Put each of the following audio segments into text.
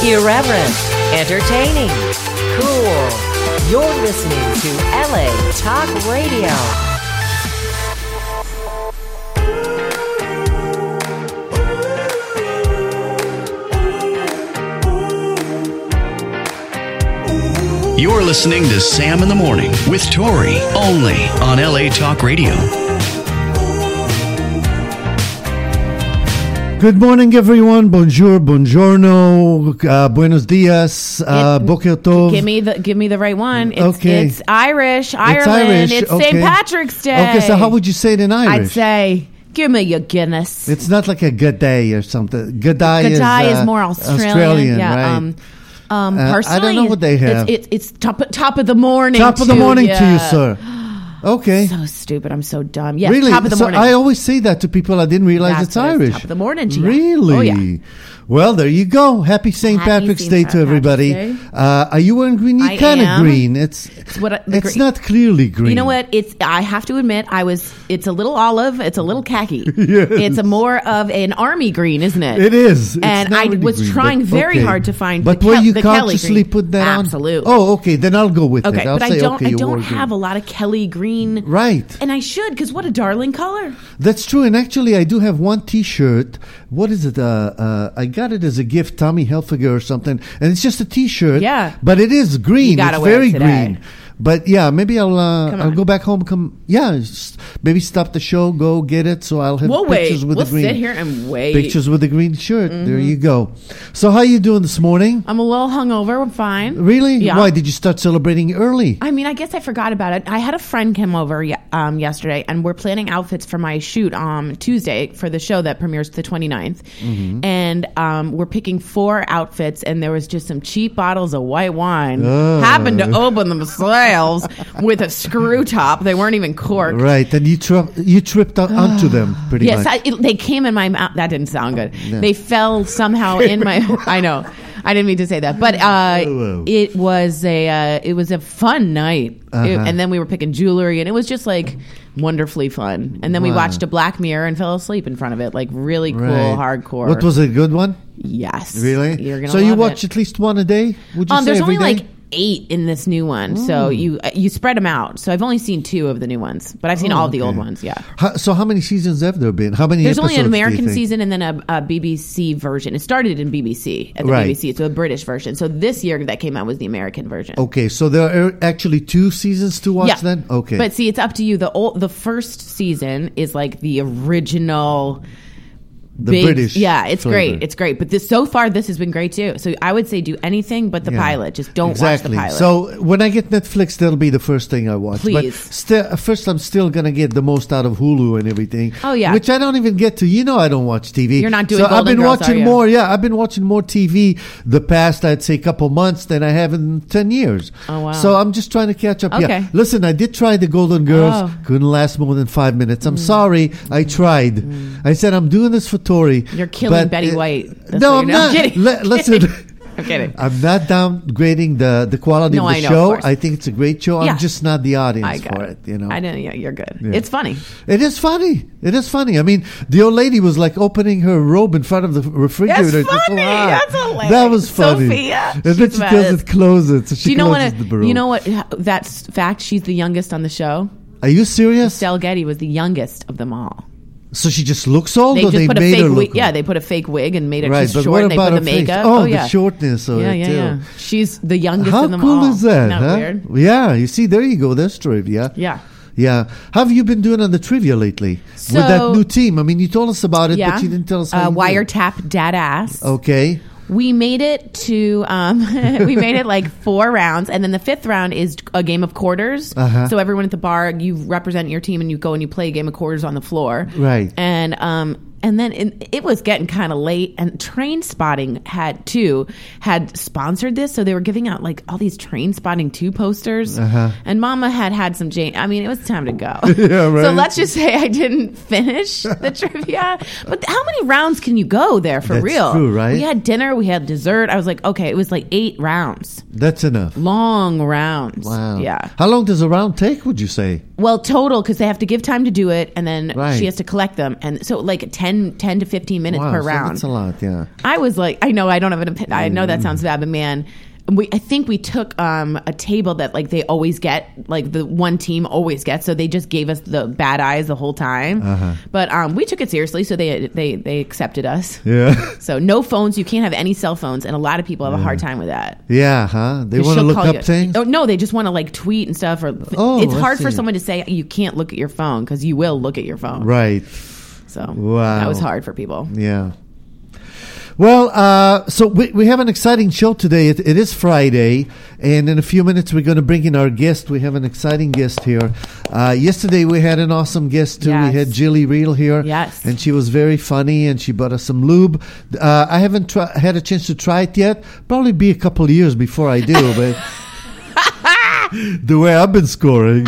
Irreverent, entertaining, cool. You're listening to LA Talk Radio. You're listening to Sam in the Morning with Tori, only on LA Talk Radio. Good morning, everyone. Bonjour, buongiorno, buenos dias, boker tov. Give me the right one. It's, Okay. It's Irish, Ireland. It's okay. St. Patrick's Day. Okay, so how would you say it in Irish? I'd say, give me your Guinness. It's not like a good day or something. Good day is more Australian. Yeah, right? I don't know what they have. It's top of the morning. Top of the morning to you, sir. Okay. So stupid. I'm so dumb. Yeah, really? top of the morning. I always say that to people. I didn't realize it's Irish. Top of the morning. Yeah. Really? Oh, yeah. Well, there you go. Happy St. Patrick's Day to everybody. Are you wearing green? You're kind of green. It's not clearly green. You know what? I have to admit, it's a little olive. It's a little khaki. Yes. It's more of an army green, isn't it? It is. And I was trying very hard to find but the were you the Kelly consciously green. put that on? Absolutely. Oh, okay. Then I'll go with it. Okay, I'll but say, I don't have a lot of Kelly green. Right. And I should, because what a darling color. That's true. And actually, I do have one T-shirt. What is it? I got it as a gift, Tommy Hilfiger or something. And it's just a T-shirt. Yeah. But it is green. It's very green. But yeah, maybe I'll go back home. Maybe stop the show, go get it. So I'll have pictures with the green. We'll sit here and wait. Pictures with the green shirt. Mm-hmm. There you go. So how you doing this morning? I'm a little hungover. I'm fine. Really? Yeah. Why did you start celebrating early? I mean, I guess I forgot about it. I had a friend come over yesterday, and we're planning outfits for my shoot Tuesday for the show that premieres the 29th. Mm-hmm. And we're picking 4 outfits, and there was just some cheap bottles of white wine. Happened to open themselves with a screw top. They weren't even corked. Right, and you tripped onto them pretty much. Yes, they came in my mouth. That didn't sound good. No. They fell somehow in my... I know. I didn't mean to say that, but it was a fun night, and then we were picking jewelry, and it was just like wonderfully fun. And then we watched a Black Mirror and fell asleep in front of it, like really cool, hardcore. What was a good one? Yes, really. You're gonna so love you watch it. at least one a day? Would you say there's every only day? like 8 in this new one, so you spread them out. So I've only seen 2 of the new ones, but I've seen all of the old ones. Yeah. So how many seasons have there been? How many? There's episodes, only an American do you think? season and then a BBC version. It started in BBC at the BBC, so a British version. So this year that came out was the American version. Okay, so there are actually 2 seasons to watch then. Okay, but see, it's up to you. The first season is like the original. The British, it's flavor. great. It's great, but so far this has been great too. So I would say do anything but the pilot. Just don't watch the pilot. So when I get Netflix, that'll be the first thing I watch. Please. But first, I'm still gonna get the most out of Hulu and everything. Oh yeah, which I don't even get to. I don't watch TV. You're not doing. So Golden I've been Girls, watching more. Yeah, I've been watching more TV the past, I'd say, couple months than I have in 10 years. Oh wow. So I'm just trying to catch up. Okay. Yeah. Listen, I did try the Golden Girls. Couldn't last more than 5 minutes. I'm sorry. I tried. I said I'm doing this for Tori. You're killing Betty White. No, I'm not. Listen. I'm kidding. I'm not downgrading the quality of the show. Of I think it's a great show. Yeah. I'm just not the audience for it. I know. Yeah, you're good. Yeah. It's funny. It is funny. I mean, the old lady was like opening her robe in front of the refrigerator. That's funny. That's hilarious. That was funny. Sophia. And then she doesn't close it. So she closes the robe. You know what? That's fact. She's the youngest on the show. Are you serious? Estelle Getty was the youngest of them all. So she just looks old, they or they put a made fake her look wig. old? Yeah, they put a fake wig and made it right, just but short. what And they about put the her face? makeup. Oh, yeah. the shortness of it too. Yeah. She's the youngest How of them cool all. is that? Isn't that weird? Yeah, you see, there you go. That's trivia. Yeah. Yeah. How have you been doing on the trivia lately? So, with that new team? I mean, you told us about it, but you didn't tell us how you did. Wiretap Dad Ass. Okay. We made it to like 4 rounds, and then the 5th round is a game of quarters. Uh-huh. So everyone at the bar, you represent your team, and you go and you play a game of quarters on the floor. Right. And then it was getting kind of late, and Train Spotting had sponsored this, so they were giving out like all these Train Spotting 2 posters. Uh-huh. And Mama had some Jane. I mean, it was time to go. Yeah, right. So let's just say I didn't finish the trivia. But how many rounds can you go there for That's real? true, right? We had dinner, we had dessert. I was like, okay, it was like 8 rounds. That's enough. Long rounds. Wow. Yeah. How long does a round take, would you say? Well, total, because they have to give time to do it, and then Right. she has to collect them. And so like 10 10 to 15 minutes per round. That's a lot, yeah. I was like, I know I don't have an opinion. I know that sounds bad, but man, I think we took a table that like they always get, like the one team always gets, so they just gave us the bad eyes the whole time. But we took it seriously, so they accepted us. Yeah. So no phones. You can't have any cell phones, and a lot of people have a hard time with that. Yeah, huh? They want to look up things? Oh, no, they just want to like tweet and stuff. It's hard for someone to say you can't look at your phone because you will look at your phone. Right. So that was hard for people. Yeah. Well, so we have an exciting show today. It is Friday, and in a few minutes we're going to bring in our guest. We have an exciting guest here. Yesterday we had an awesome guest too. Yes. We had Jilly Real here, yes, and she was very funny, and she bought us some lube. I haven't had a chance to try it yet. Probably be a couple of years before I do, but the way I've been scoring,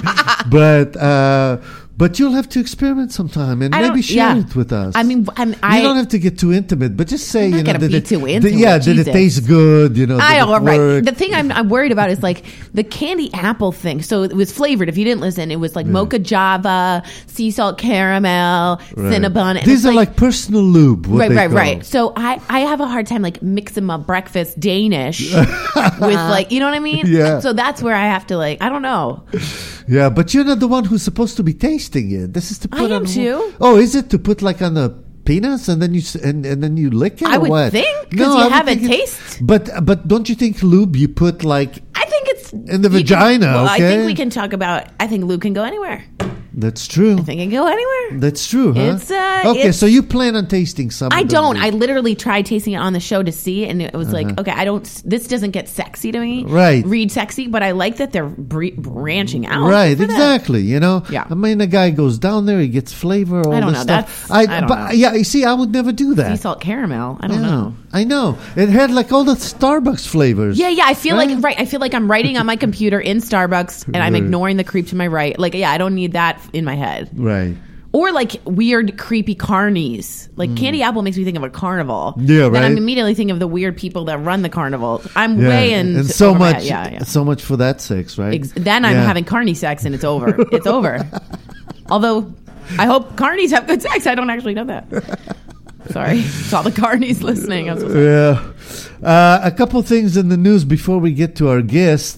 But you'll have to experiment sometime and maybe share it with us. I mean, you don't have to get too intimate, but just say, did it taste good? Right. The thing I'm worried about is like the candy apple thing. So it was flavored. If you didn't listen, it was like mocha java, sea salt caramel, Cinnabon. These are like personal lube. Right. So I have a hard time like mixing my breakfast Danish with like, you know what I mean? Yeah. So that's where I have to like, I don't know. Yeah, but you're not the one who's supposed to be tasting it. This is to put I am too. Oh, is it to put like on the penis and then you and then you lick it? I would think because you have a taste. But don't you think lube you put like? I think it's in the vagina. I think we can talk about. I think lube can go anywhere. That's true. I think it can go anywhere. That's true, huh? Okay, so you plan on tasting some? I don't. I literally tried tasting it on the show to see, and it was like, okay, I don't. This doesn't get sexy to me, right? Read sexy, but I like that they're branching out, right? Exactly. You know, yeah. I mean, the guy goes down there, he gets flavor. All I don't this know. Stuff. I don't know. Yeah, you see, I would never do that. Sea salt caramel. I don't know. I know. It had like all the Starbucks flavors. Yeah. I feel like I feel like I'm writing on my computer in Starbucks, and I'm ignoring the creep to my right. Like, I don't need that in my head. Right. Or like weird, creepy carnies. Like candy apple makes me think of a carnival. Yeah, right. And I'm immediately thinking of the weird people that run the carnival. I'm way in. And so much, so much for that sex, right? Then I'm having carny sex and it's over. It's over. Although I hope carnies have good sex. I don't actually know that. Sorry. It's all the carnies listening. I'm so sorry. Yeah. A couple things in the news before we get to our guest.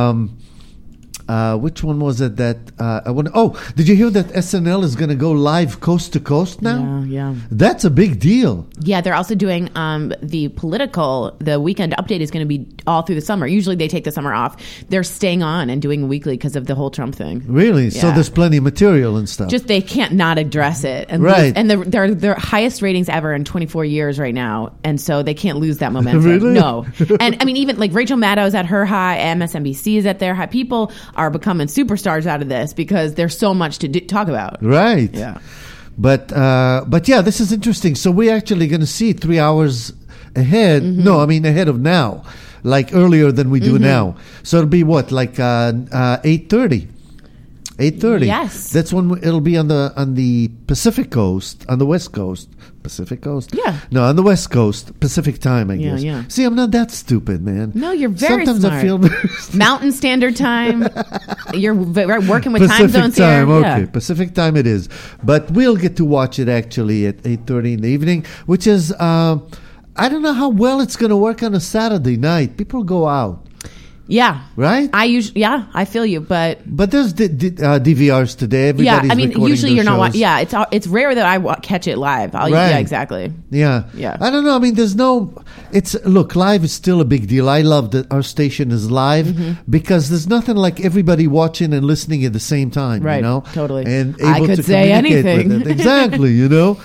Which one was it that I want? Oh, did you hear that SNL is going to go live coast to coast now? Yeah. That's a big deal. Yeah, they're also doing the weekend update is going to be all through the summer. Usually they take the summer off. They're staying on and doing weekly because of the whole Trump thing. Really? Yeah. So there's plenty of material and stuff. Just they can't not address it. And right. And they're their highest ratings ever in 24 years right now. And so they can't lose that momentum. Really? No. And I mean, even like Rachel Maddow's at her high, MSNBC is at their high. People are becoming superstars out of this because there's so much to talk about. Right. Yeah. But yeah, this is interesting. So we're actually going to see 3 hours ahead. Mm-hmm. No, I mean ahead of now, like earlier than we do now. So it'll be what, like 8:30. 8:30. Yes. That's when it'll be on the Pacific Coast, on the West Coast. Pacific Coast? Yeah. No, on the West Coast, Pacific time, I guess. Yeah. See, I'm not that stupid, man. No, you're very Sometimes smart. I feel Mountain Standard Time. You're working with Pacific time zones time, here. Okay, Yeah. Pacific time it is. But we'll get to watch it actually at 8:30 in the evening, which is, I don't know how well it's going to work on a Saturday night. People go out. Yeah. Right? I feel you, but there's DVRs today. Everybody's I mean, usually you're shows. not. It's rare that I catch it live. Right. Yeah, exactly. Yeah. I don't know. I mean, look, live is still a big deal. I love that our station is live because there's nothing like everybody watching and listening at the same time. Right. You know, totally. And able I could to say communicate anything. with it. Exactly. You know,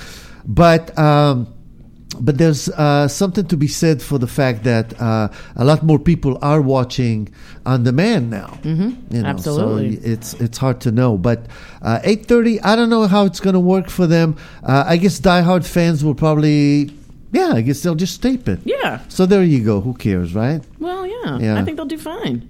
But there's something to be said for the fact that a lot more people are watching on demand now. Mm-hmm. You know, absolutely. So it's hard to know. But 8:30, I don't know how it's going to work for them. I guess diehard fans will probably, I guess they'll just tape it. Yeah. So there you go. Who cares, right? Well, yeah. I think they'll do fine.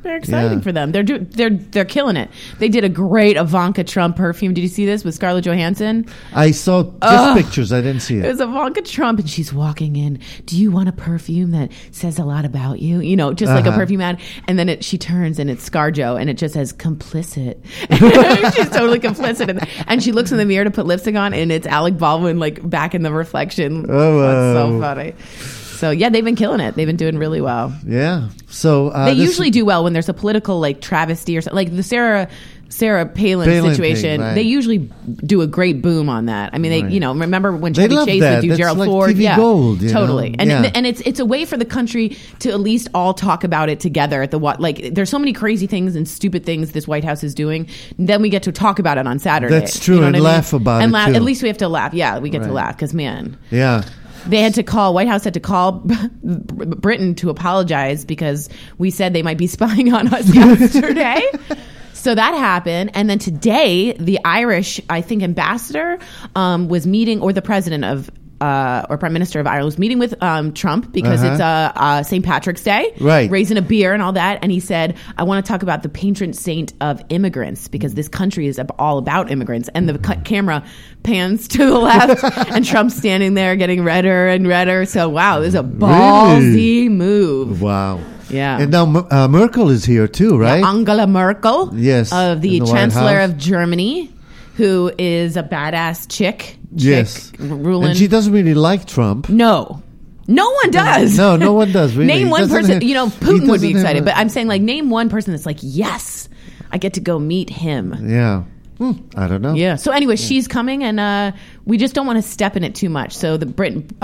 They're exciting Yeah. for them. They're killing it. They did a great Ivanka Trump perfume. Did you see this with Scarlett Johansson? I saw just pictures. I didn't see It it. was Ivanka Trump, and she's walking in. Do you want a perfume that says a lot about you? You know, just like a perfume ad. And then she turns, and it's ScarJo, and it just says complicit. She's totally complicit, and she looks in the mirror to put lipstick on, and it's Alec Baldwin like back in the reflection. Oh, That's so wow. funny. So yeah, they've been killing it. They've been doing really well. Yeah. So They usually do well when there's a political like travesty or something, like the Sarah Palin situation. thing, right. They usually do a great boom on that. I mean, they Right. you know, remember when They Chevy love Chase that. would do That's Gerald like Ford? TV Yeah, gold, you know? totally. And Yeah. and it's a way for the country to at least all talk about it together at the like. There's so many crazy things and stupid things this White House is doing. Then we get to talk about it on Saturday. That's true, You know and what I mean? laugh about and it, too. At least we have to laugh. Yeah, we get to Right. laugh because man. Yeah. They had to call, White House had to call Britain to apologize because we said they might be spying on us yesterday. So that happened. And then today, the Irish, I think, ambassador was meeting, or the president of, or prime minister of Ireland was meeting with Trump because it's St. Patrick's Day, Right. raising a beer and all that. And he said, I want to talk about the patron saint of immigrants because this country is all about immigrants. And the camera pans to the left and Trump's standing there getting redder and redder. So, wow, this is a ballsy move. Wow. Yeah. And now Merkel is here too, right? Angela Merkel, Yes, of the in the White Chancellor House. of Germany, who is a badass chick Yes. ruling. And she doesn't really like Trump. No one does. No, no one does. Really. Name He one doesn't person. have- You know, he Putin would be doesn't have excited, a- but I'm saying like name one person that's like, yes, I get to go meet him. Yeah. I don't know. Yeah. So anyway, she's coming, and we just don't want to step in it too much. So the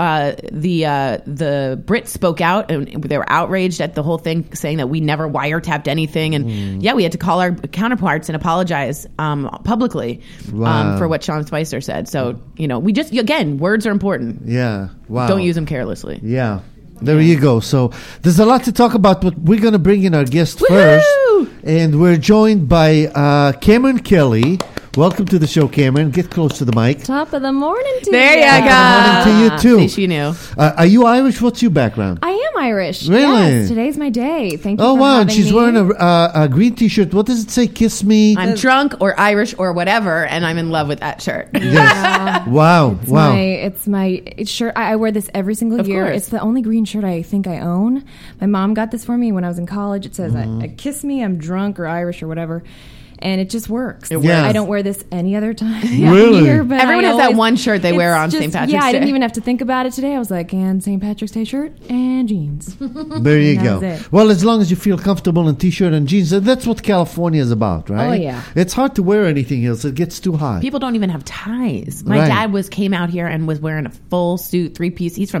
Brits spoke out, and they were outraged at the whole thing, saying that we never wiretapped anything, and we had to call our counterparts and apologize publicly Wow. for what Sean Spicer said. So you know, we just again, words are important. Yeah. Wow. Don't use them carelessly. Yeah. There you go. So there's a lot to talk about, but we're going to bring in our guest Woohoo! first. And we're joined by Cameron Kelly. Welcome to the show, Cameron. Get close to the mic. Top of the morning to There you. you go. Morning to you, too. See, she knew. Are you Irish? What's your background? I am Irish. Really? Yes, today's my day. Thank you Oh, for wow. And having she's me. wearing a green T-shirt. What does it say? Kiss me. I'm drunk or Irish or whatever, and I'm in love with that shirt. Yes. Wow. Wow. It's my shirt. I wear this every single Of year. course. It's the only green shirt I think I own. My mom got this for me when I was in college. It says, Mm-hmm. I kiss me, I'm drunk or Irish or whatever. And it just works. works. Yeah. I don't wear this any other time. Really? Year, but Everyone I has that always- one shirt they wear it's on just- St. Patrick's Yeah, I didn't Day. even have to think about it today. I was like, and St. Patrick's Day shirt and jeans. There you That go. was it. Well, as long as you feel comfortable in T-shirt and jeans, that's what California is about, right? Oh, yeah. It's hard to wear anything else. It gets too hot. People don't even have ties. My Right. dad came out here and was wearing a full suit, 3-piece. He's a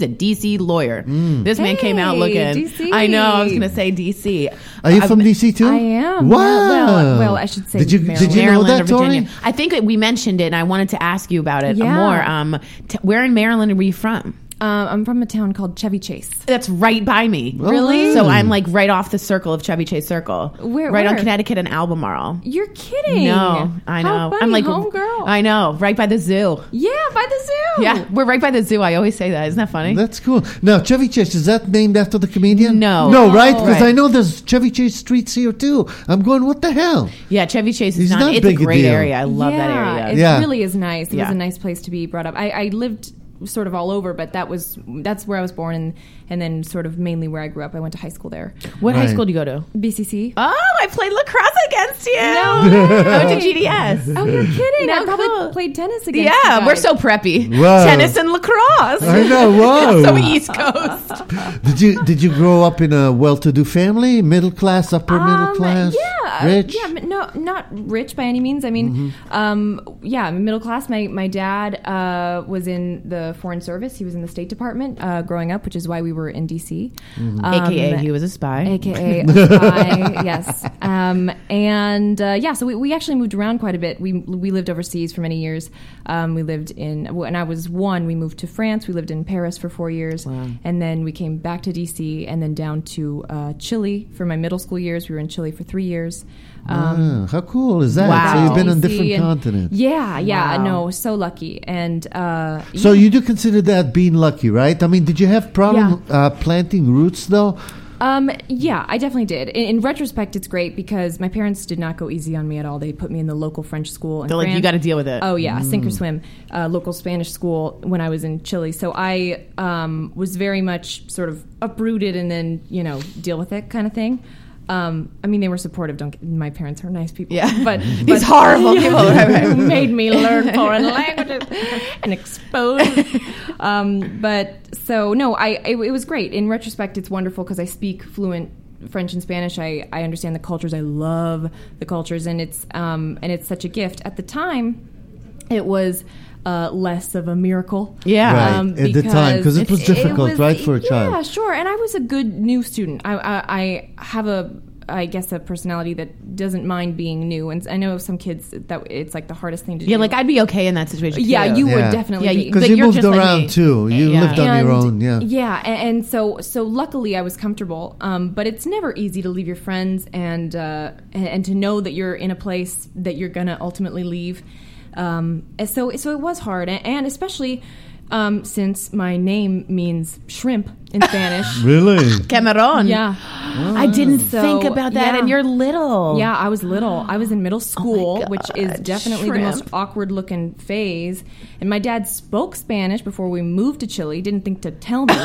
DC lawyer. This man came out Hey, looking. DC. I know. I was going to say DC. Are you from DC too? I am. Wow. Well, I should say Did you Maryland. know Maryland that, or Virginia. Tori? I think that we mentioned it, and I wanted to ask you about it Yeah. more. Where in Maryland are you from? I'm from a town called Chevy Chase. That's right by me. Really? So I'm like right off the circle of Chevy Chase Circle. Right on where? Connecticut and Albemarle. You're kidding. No, I know. How funny, I'm like homegirl. I know, right by the zoo. Yeah, by the zoo. Yeah, we're right by the zoo. I always say that. Isn't that funny? That's cool. Now, Chevy Chase, is that named after the comedian? No. No, right? Because Right. I know there's Chevy Chase streets here too. I'm going, what the hell? Yeah, Chevy Chase is It's not it's a big a great deal. area. I love that Yeah, area. it Yeah. really is nice. It Yeah. was a nice place to be brought up. I lived sort of all over, but that's where I was born, and then sort of mainly where I grew up. I went to high school there. What high Right. school do you go to? BCC. Oh, I played lacrosse against you. No I went to GDS. Oh, you're kidding! No, I probably cool. played tennis against you Yeah, guys. we're so preppy. Wow. Tennis and lacrosse. I know, whoa. So East Coast. Did you grow up in a well-to-do family, middle class, upper middle class, Yeah, rich? Yeah, but no, not rich by any means. I mean, yeah, middle class. My dad was in the Foreign Service. He was in the State Department growing up, which is why we were in D.C. AKA he was a spy. AKA a spy, yes. Yeah, so we actually moved around quite a bit. We lived overseas for many years. We lived when I was 1, we moved to France. We lived in Paris for 4 years. Wow. And then we came back to D.C. and then down to Chile for my middle school years. We were in Chile for 3 years. How cool is that? Wow. So you've been on DC different and- continents. Yeah, Wow. no, so lucky. And So you do consider that being lucky, right? I mean, did you have problem planting roots though? Yeah, I definitely did. In retrospect, it's great because my parents did not go easy on me at all. They put me in the local French school in They're like, France. you got to deal with it. Oh yeah, sink or swim. Local Spanish school when I was in Chile. So I was very much sort of uprooted and then deal with it kind of thing. I mean, they were supportive. My parents are nice people. Yeah. But These horrible people who made me learn foreign languages and exposed. But so no, it was great. In retrospect, it's wonderful because I speak fluent French and Spanish. I understand the cultures. I love the cultures, and it's such a gift. At the time, it was less of a miracle. Yeah. Right. At the time, because it was difficult, right, for a child. Yeah, sure. And I was a good new student. I have I guess a personality that doesn't mind being new, and I know some kids that it's like the hardest thing to do. Yeah, like I'd be okay in that situation. Yeah, too. you would definitely be. Because But you you're moved just like around me. too. You Yeah. lived on your own. Yeah. Yeah, and so luckily I was comfortable. But it's never easy to leave your friends and to know that you're in a place that you're gonna ultimately leave. And so it was hard, and especially since my name means shrimp in Spanish. Really? Cameron. Yeah. I didn't So, think about that, yeah. and you're little. Yeah, I was little. I was in middle school, God, which is definitely the most shrimp. awkward looking phase. And my dad spoke Spanish before we moved to Chile. Didn't think to tell me.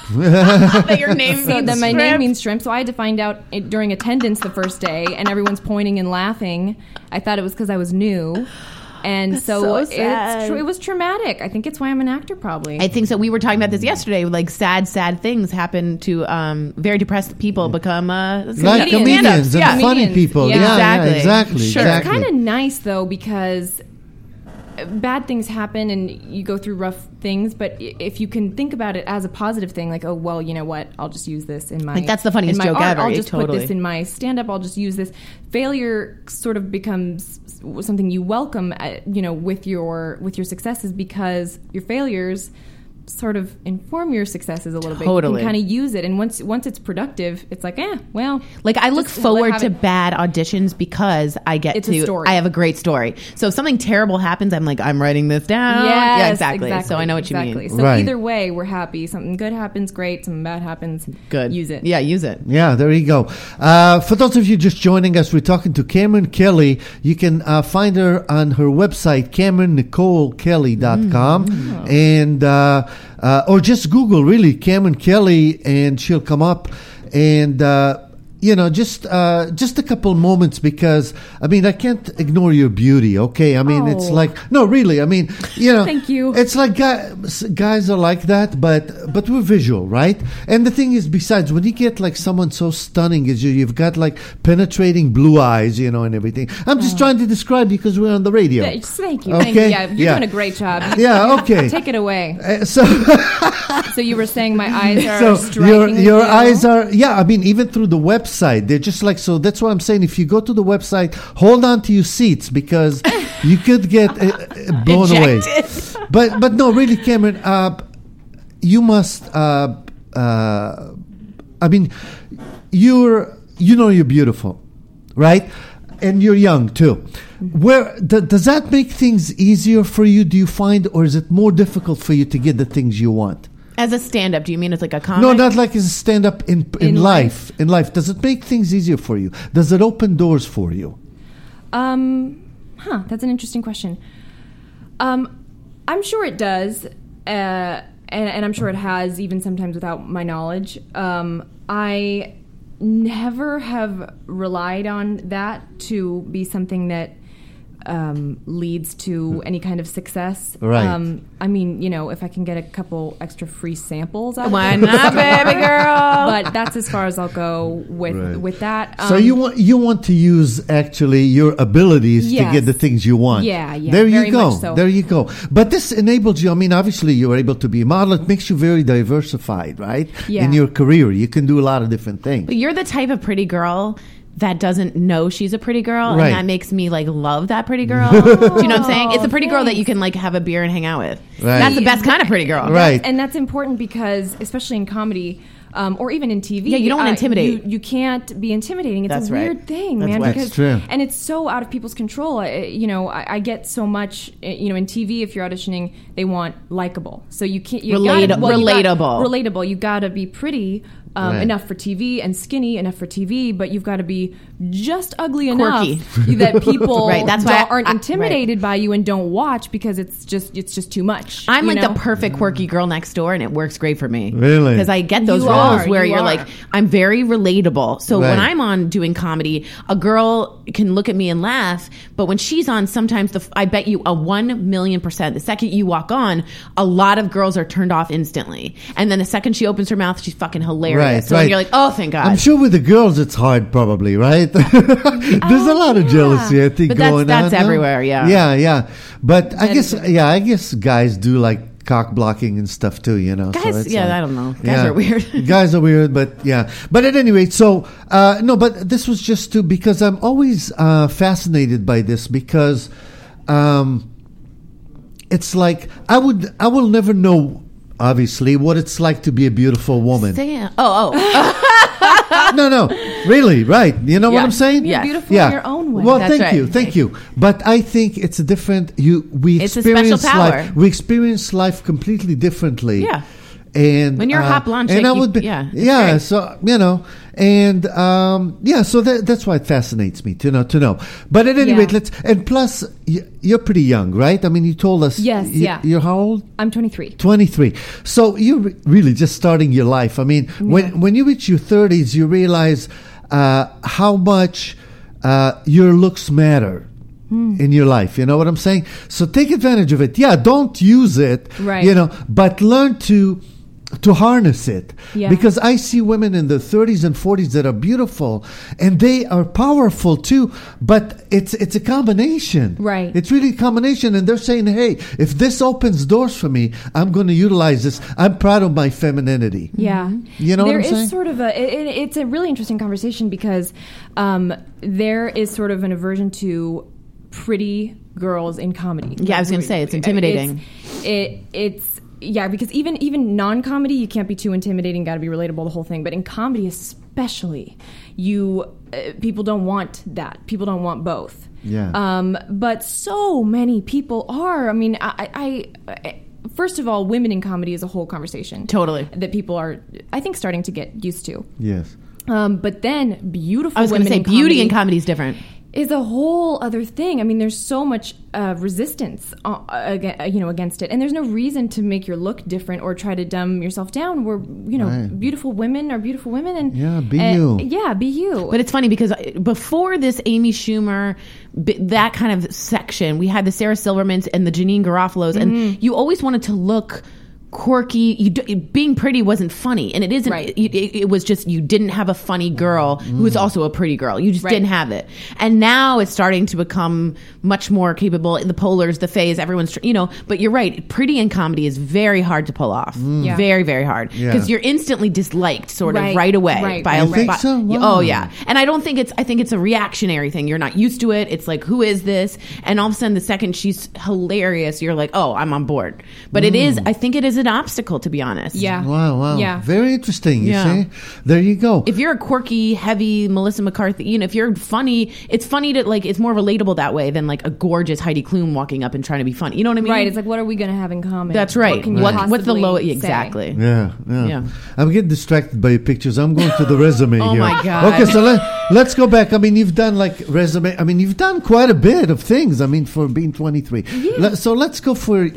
That your name So means then my shrimp. name means shrimp. So I had to find out during attendance the first day, and everyone's pointing and laughing. I thought it was because I was new. And so sad. it was traumatic. I think it's why I'm an actor, probably. I think so. We were talking about this yesterday. Like sad things happen to very depressed people become Like Comedians. comedians and Yeah. funny Comedians. people. Yeah. Yeah, Exactly. exactly. Sure. It's Exactly. kind of nice though because bad things happen and you go through rough things, but if you can think about it as a positive thing, like, oh well, you know what, I'll just use this in my Like, that's the funniest in my joke art. ever. I'll Yeah, just put totally. this in my stand-up. I'll just use this. Failure sort of becomes something you welcome, with your successes, because your failures sort of inform your successes a little bit. Totally. You can kind of use it, and once it's productive, it's like, well. Like I look just let forward have to it. bad auditions because I get It's a story. I have a great story. So if something terrible happens, I'm like, I'm writing this down. Yes, Yeah, exactly. So I know what you exactly. mean. So Right. either way, we're happy. Something good happens, great. Something bad happens, Good. Use it. Yeah, use it. Yeah, there you go. For those of you just joining us, we're talking to Cameron Kelly. You can find her on her website, CameronNicoleKelly.com, and or just Google really Cameron Kelly, and she'll come up. And just a couple moments, because I mean I can't ignore your beauty. Okay, I mean it's Oh. like, no, really. I mean, Thank you. It's like guys are like that, but we're visual, right? And the thing is, besides, when you get like someone so stunning as you've got like penetrating blue eyes, and everything. I'm just trying to describe you because we're on the radio. Thank you. Okay, Thank you. Yeah, you're yeah. doing a great job. Yeah, okay. Take it away. So So you were saying my eyes are so striking. your eyes are, I mean, even through the website, they're just like, so that's what I'm saying. If you go to the website, hold on to your seats, because you could get blown away. But no, really, Cameron, you must, I mean, you're beautiful, right? And you're young too. Where does that make things easier for you, do you find, or is it more difficult for you to get the things you want? As a stand-up, do you mean it's like a comic? No, not like as a stand-up in life. In life, does it make things easier for you? Does it open doors for you? That's an interesting question. I'm sure it does, and I'm sure it has, even sometimes without my knowledge. I never have relied on that to be something that leads to any kind of success. Right. I mean, if I can get a couple extra free samples out Why of it, not, baby girl? but that's as far as I'll go with Right. that. So you want to use actually your abilities to Yes. get the things you want. Yeah, There you very go. much so. There you go. But this enables you. I mean, obviously, you're able to be a model. It makes you very diversified, right? Yeah. In your carew, you can do a lot of different things. But you're the type of pretty girl that doesn't know she's a pretty girl, Right. and that makes me like love that pretty girl. Do you know what I'm saying? It's a pretty girl that you thanks. can like have a beer and hang out with. Right. That's the best kind of pretty girl. Right. And that's important because, especially in comedy, or even in TV, Yeah, you don't wanna intimidate. You can't be intimidating. It's That's a right. weird thing, That's man. right. Because That's true. and it's so out of people's control. I get so much. In TV, if you're auditioning, they want likable. You can't Relatable. relatable. You got to be pretty, Right. enough for TV and skinny enough for TV, but you've got to be just ugly enough Quirky. that people Right, that's why aren't I- intimidated by you and don't watch because it's just too much. I'm you like know? the perfect quirky girl next door, and it works great for me. Really? Because I get those You roles are, where you you're are. like, I'm very relatable. So when Right. I'm on doing comedy, a girl can look at me and laugh, but when she's on, sometimes I bet you a 1,000,000%, the second you walk on, a lot of girls are turned off instantly. And then the second she opens her mouth, she's fucking hilarious. Right, so right. you're like, oh, thank God. I'm sure with the girls it's hard, probably, right? There's a lot of jealousy, I think, But that's- going that's on. everywhere, yeah. Yeah. But I guess guys do like cock blocking and stuff too, you know. Guys, it's yeah, like- I don't know. Guys are weird. Guys are weird, but yeah. But at any rate, so no, but this was just because I'm always fascinated by this because it's like I will never know, obviously, what it's like to be a beautiful woman. Damn. No, really, right? You know what Yeah. I'm saying? You're Yeah. beautiful in your own way. Well, That's thank you. But I think it's a different. We It's a special experience power. life. We experience life completely differently. Yeah. And When you're a hot blonde and chick, I you- would be, yeah, it's yeah. great. So so that's why it fascinates me to know. But at any Yeah. rate, and plus you're pretty young, right? I mean, you told us. Yes, yeah. You're how old? I'm 23. 23. So you're really just starting your life. I mean, when you reach your 30s, you realize how much your looks matter in your life. You know what I'm saying? So take advantage of it. Yeah, don't use it, Right. you know, but learn to harness it. Yeah. Because I see women in their 30s and 40s that are beautiful and they are powerful too, but it's a combination. Right. It's really a combination, and they're saying, hey, if this opens doors for me, I'm going to utilize this. I'm proud of my femininity. Yeah. You know what I'm There saying? is sort of it's a really interesting conversation because there is sort of an aversion to pretty girls in comedy. Yeah, I was gonna say, it's intimidating. It's because even non-comedy, you can't be too intimidating, got to be relatable, the whole thing. But in comedy especially, people don't want that. People don't want both. Yeah. But so many people are. I mean, I first of all, women in comedy is a whole conversation. Totally. That people are, I think, starting to get used to. Yes. But then beautiful I was going to women say, in beauty comedy in comedy is different. is a whole other thing. I mean, there's so much resistance against it, and there's no reason to make your look different or try to dumb yourself down. We're Right. beautiful women are beautiful women, and Yeah, be you. Yeah, be you. But it's funny because before this Amy Schumer, that kind of section, we had the Sarah Silvermans and the Janine Garofalos, and you always wanted to look quirky. Being pretty wasn't funny, and it isn't. Right. It was just you didn't have a funny girl who was also a pretty girl. You just Right. didn't have it. And now it's starting to become much more capable. The Polars, the Fays, everyone's But you're right. Pretty in comedy is very hard to pull off. Yeah. Very, very hard Yeah. because you're instantly disliked, sort of Right. right away Right. by You a. think by- so? Wow. Oh yeah. And I think it's a reactionary thing. You're not used to it. It's like, who is this? And all of a sudden, the second she's hilarious, you're like, oh, I'm on board. But I think it is an obstacle, to be honest. yeah. Wow. Yeah. Very interesting. You Yeah. see? There you go. If you're a quirky, heavy Melissa McCarthy, if you're funny, it's funny to it's more relatable that way than like a gorgeous Heidi Klum walking up and trying to be funny. You know what I mean? Right. It's like, what are we going to have in common? That's right. What can you What's the possibly low? say? Exactly. Yeah. Yeah. I'm getting distracted by your pictures. I'm going to the resume Oh here. my God. Okay, so let's go back. I mean, you've done resume. I mean, you've done quite a bit of things. I mean, for being 23. So let's go for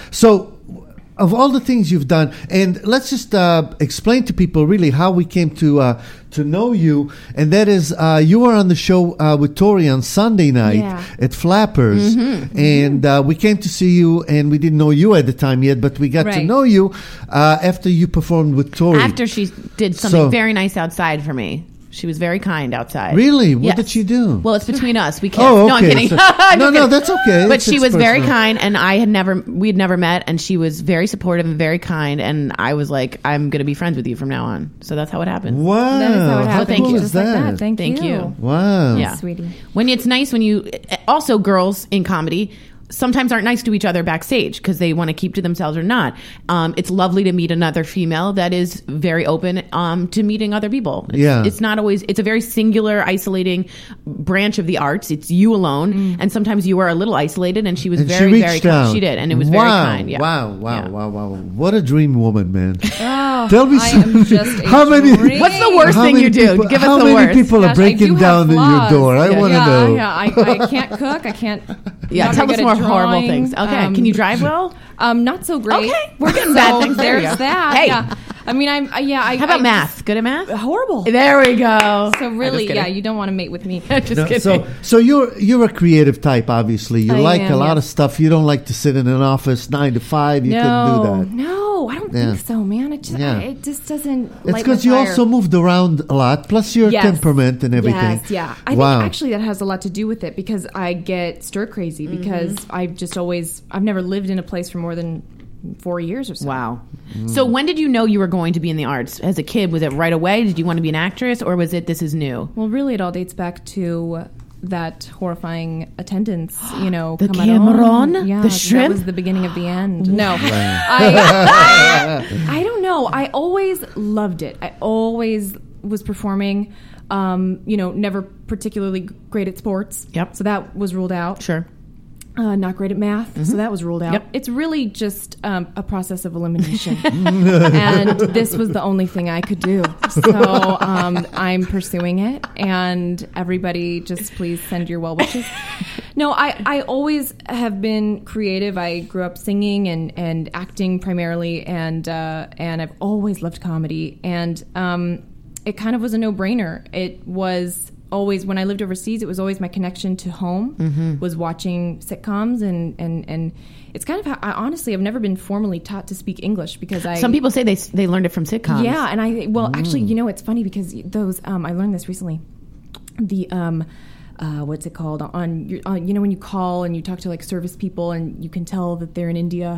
of all the things you've done, and let's just explain to people really how we came to know you, and that is you were on the show with Tori on Sunday night Yeah. at Flappers, and we came to see you, and we didn't know you at the time yet, but we got to Right. know you after you performed with Tori. After she did something So- very nice outside for me. She was very kind outside. Really? What Yes. did she do? Well, it's between us. We can't. Oh, No, I'm okay. kidding. So- I'm no, just no, kidding. that's okay. But It's she was very personal. kind, and we had never met, and she was very supportive and very kind, and I was like, I'm going to be friends with you from now on. So that's how it happened. Wow. That is how it How happened. thank cool you. is Just like that? that. Thank you. you. Wow. Yeah. Sweetie. When it's nice when you also girls in comedy. sometimes aren't nice to each other backstage because they want to keep to themselves or not. It's lovely to meet another female that is very open to meeting other people. It's not always, it's a very singular, isolating branch of the arts. It's you alone. And sometimes you are a little isolated, and she was very kind. She did. And it was very kind. Yeah. Wow. What a dream woman, man. Oh, Tell me I am just a dream. What's the worst thing you do? People, Give us how the many worst. people are Gosh, breaking I do down have your flaws. door? I want to know. Yeah, I can't cook. I can't. Yeah, not tell very us good more at horrible drawing. things. Okay, can you drive well? Not so great. Okay, we're getting bad things. There you There's go. that. Hey. Yeah. I mean, How about math? Good at math? Horrible. There we go. So really, you don't want to mate with me. Just kidding. So you're a creative type, obviously. You I like am, a lot yes. of stuff. You don't like to sit in an office 9 to 5. You couldn't do that. No, I don't think so, man. It just doesn't. It's light because my you fire. also moved around a lot, plus your temperament and everything. Yes, yeah. I think actually that has a lot to do with it because I get stir crazy because I've never lived in a place for more than 4 years or so. Wow. So when did you know you were going to be in the arts? As a kid, was it right away? Did you want to be an actress, or was it this is new? Well, really, it all dates back to that horrifying attendance, The Cameron? Cameron? Yeah, The shrimp? That was the beginning of the end. No. I don't know. I always loved it. I always was performing, never particularly great at sports. Yep. So that was ruled out. Sure. Not great at math, so that was ruled out. Yep. It's really just a process of elimination. And this was the only thing I could do. So I'm pursuing it, and everybody just please send your well wishes. No, I always have been creative. I grew up singing and acting primarily, and I've always loved comedy. And it kind of was a no-brainer. It was always, when I lived overseas, it was always my connection to home, was watching sitcoms, and it's kind of how, I've never been formally taught to speak English because Some people say they learned it from sitcoms. Yeah, and actually, it's funny because those, I learned this recently, the, what's it called, on when you call and you talk to like service people and you can tell that they're in India,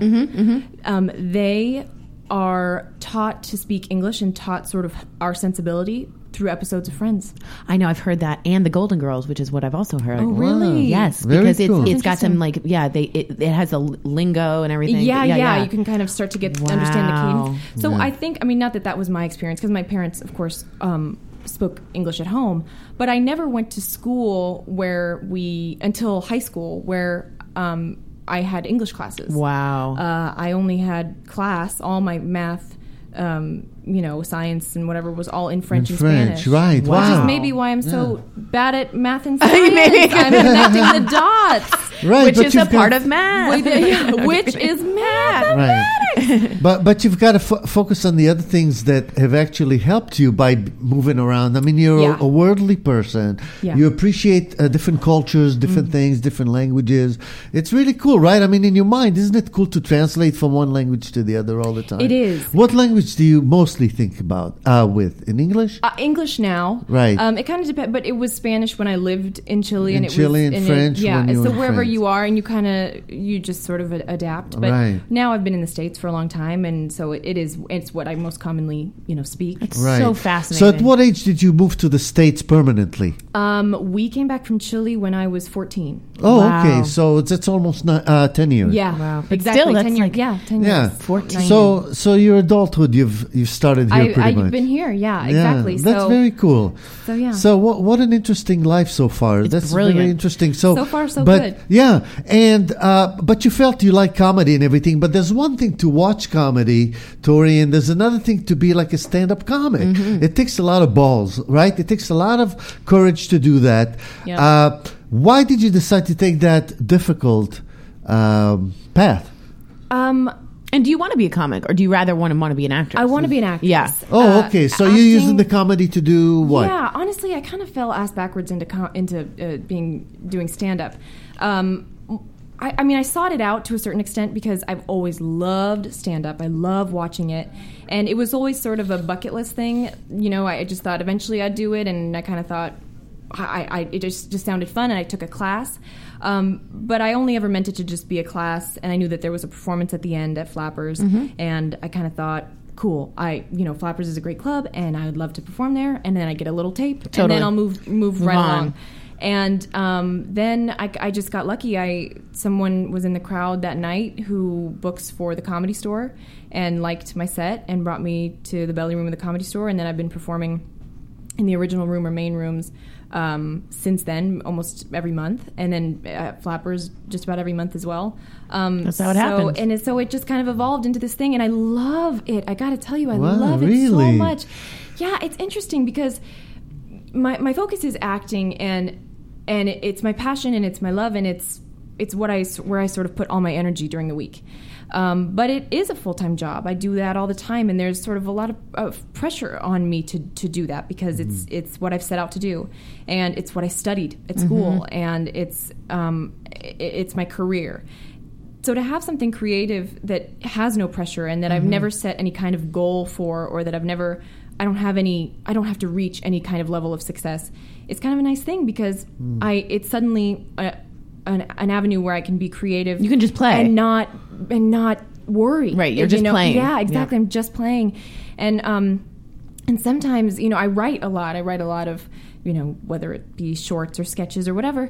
they are taught to speak English and taught sort of our sensibility through episodes of Friends. I know, I've heard that, and the Golden Girls, which is what I've also heard. Oh, really? Yes, Very because cool. it's got some it has a lingo and everything. Yeah. You can kind of start to understand the Wow. cadence. So I think, not that was my experience, because my parents, of course, spoke English at home, but I never went to school until high school, where I had English classes. Wow. I only had class, all my math, science and whatever was all in French and Spanish. Right. Which Wow. is maybe why I'm so bad at math and science. I'm connecting the dots. Right, Which but is a you've part got- of math. Which is math. Right. But you've got to focus on the other things that have actually helped you by moving around. I mean, you're Yeah. a worldly person. Yeah. You appreciate different cultures, different things, different languages. It's really cool, right? I mean, in your mind, isn't it cool to translate from one language to the other all the time? It is. What language do you mostly think about with? In English? English now. Right. It kind of depends, but it was Spanish when I lived in Chile. In and it Chile was, and French when you so were in wherever France. you are, and you just sort of adapt. But Right. now I've been in the States for a long time, and so it's what I most commonly, speak. It's Right. so fascinating. So at what age did you move to the States permanently? We came back from Chile when I was 14. Oh, Wow. okay. So it's almost 10 years. Yeah. Wow. But Exactly. still, that's 10 years. like- Yeah, 10 Yeah. years. 14. So your adulthood, you've started here pretty much. I've been here. Yeah, exactly. Yeah, that's so, very cool. So, yeah. So what an interesting life so far. That's brilliant. very interesting. So far, so but, good. Yeah, and but you felt you like comedy and everything. But there's one thing to watch comedy, Tori, and there's another thing to be like a stand-up comic. Mm-hmm. It takes a lot of balls, right? It takes a lot of courage to do that. Yeah. Why did you decide to take that difficult path? And do you want to be a comic, or do you rather want to be an actress? I want to be an actress. Yeah. Oh, okay. So you're using acting- the comedy to do what? Yeah, honestly, I kind of fell ass backwards into doing stand up. I sought it out to a certain extent because I've always loved stand up. I love watching it, and it was always sort of a bucket list thing. I just thought eventually I'd do it, and I kind of thought it just sounded fun, and I took a class. But I only ever meant it to just be a class, and I knew that there was a performance at the end at Flappers, and I kind of thought, cool, Flappers is a great club, and I would love to perform there, and then I get a little tape, and Totally. then I'll move right on. along. And then I just got lucky. Someone was in the crowd that night who books for the Comedy Store and liked my set and brought me to the belly room of the Comedy Store. And then I've been performing in the original room or main rooms since then, almost every month, and then Flappers just about every month as well. That's how it happens. And so it just kind of evolved into this thing, and I love it. I got to tell you, I Wow, love it so really? much. Yeah, it's interesting because my focus is acting, and it's my passion, and it's my love, and it's where I sort of put all my energy during the week. But it is a full-time job. I do that all the time, and there's sort of a lot of pressure on me to do that because it's what I've set out to do, and it's what I studied at school, and it's my career. So to have something creative that has no pressure and that I've never set any kind of goal for, or that I don't have to reach any kind of level of success, it's kind of a nice thing because it's suddenly an avenue where I can be creative. You can just play and not worry. Right, you're just playing. Yeah, exactly. Yeah. I'm just playing, and sometimes I write a lot. I write a lot of whether it be shorts or sketches or whatever.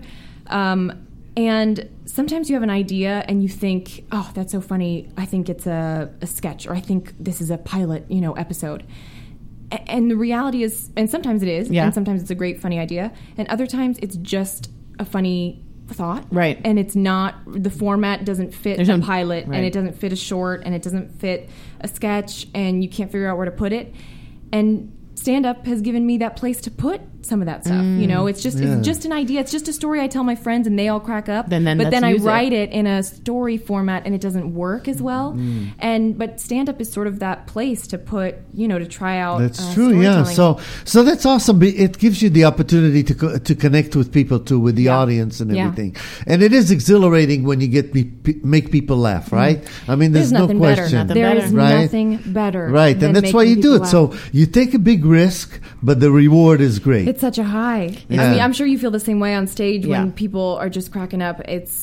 And sometimes you have an idea and you think, oh, that's so funny. I think it's a sketch, or I think this is a pilot, episode. And the reality is, and sometimes it is, and sometimes it's a great, funny idea, and other times it's just a funny thought. Right. And it's not, the format doesn't fit a pilot, right. and it doesn't fit a short, and it doesn't fit a sketch, and you can't figure out where to put it. And stand-up has given me that place to put some of that stuff. It's just an idea. It's just a story I tell my friends, and they all crack up. But then I write it in a story format, and it doesn't work as well. But stand-up is sort of that place to put, to try out. That's true. Yeah. So that's awesome. It gives you the opportunity to connect with people too, with the audience and everything. And it is exhilarating when you make people laugh, right? I mean, there's no question. There is nothing better. Right, and that's why you do it. Laugh. So you take a big risk, but the reward is great. It's such a high. Yeah. I mean, I'm sure you feel the same way on stage when people are just cracking up.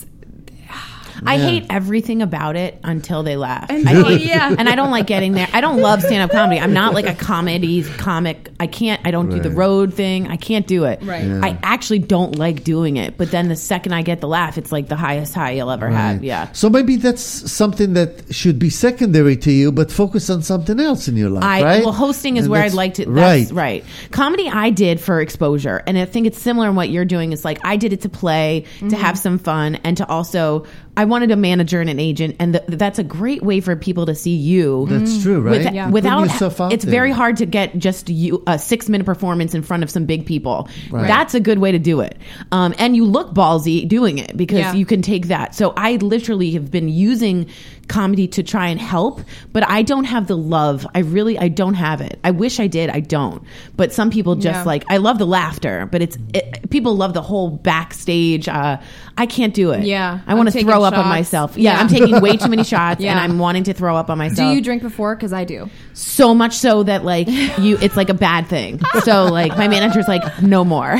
I hate everything about it until they laugh. And and I don't like getting there. I don't love stand-up comedy. I'm not like a comic. I don't do the road thing. I can't do it. Right. Yeah. I actually don't like doing it. But then the second I get the laugh, it's like the highest high you'll ever have. Yeah. So maybe that's something that should be secondary to you, but focus on something else in your life, right? Well, hosting is where I'd like to. That's right. Comedy I did for exposure. And I think it's similar in what you're doing. It's like I did it to play, to have some fun, and to also... I wanted a manager and an agent, and that's a great way for people to see you. That's true, right? Without, it's very hard to get just you a 6-minute performance in front of some big people. Right. That's a good way to do it, and you look ballsy doing it because you can take that. So I literally have been using comedy to try and help, but I don't have the love. I don't have it. I wish I did. I don't. But some people just I love the laughter, but people love the whole backstage. I can't do it. Yeah, I want to throw up on myself. Yeah, I'm taking way too many shots, and I'm wanting to throw up on myself. Do you drink before? Because I do. So much so that it's like a bad thing. So my manager's like, no more.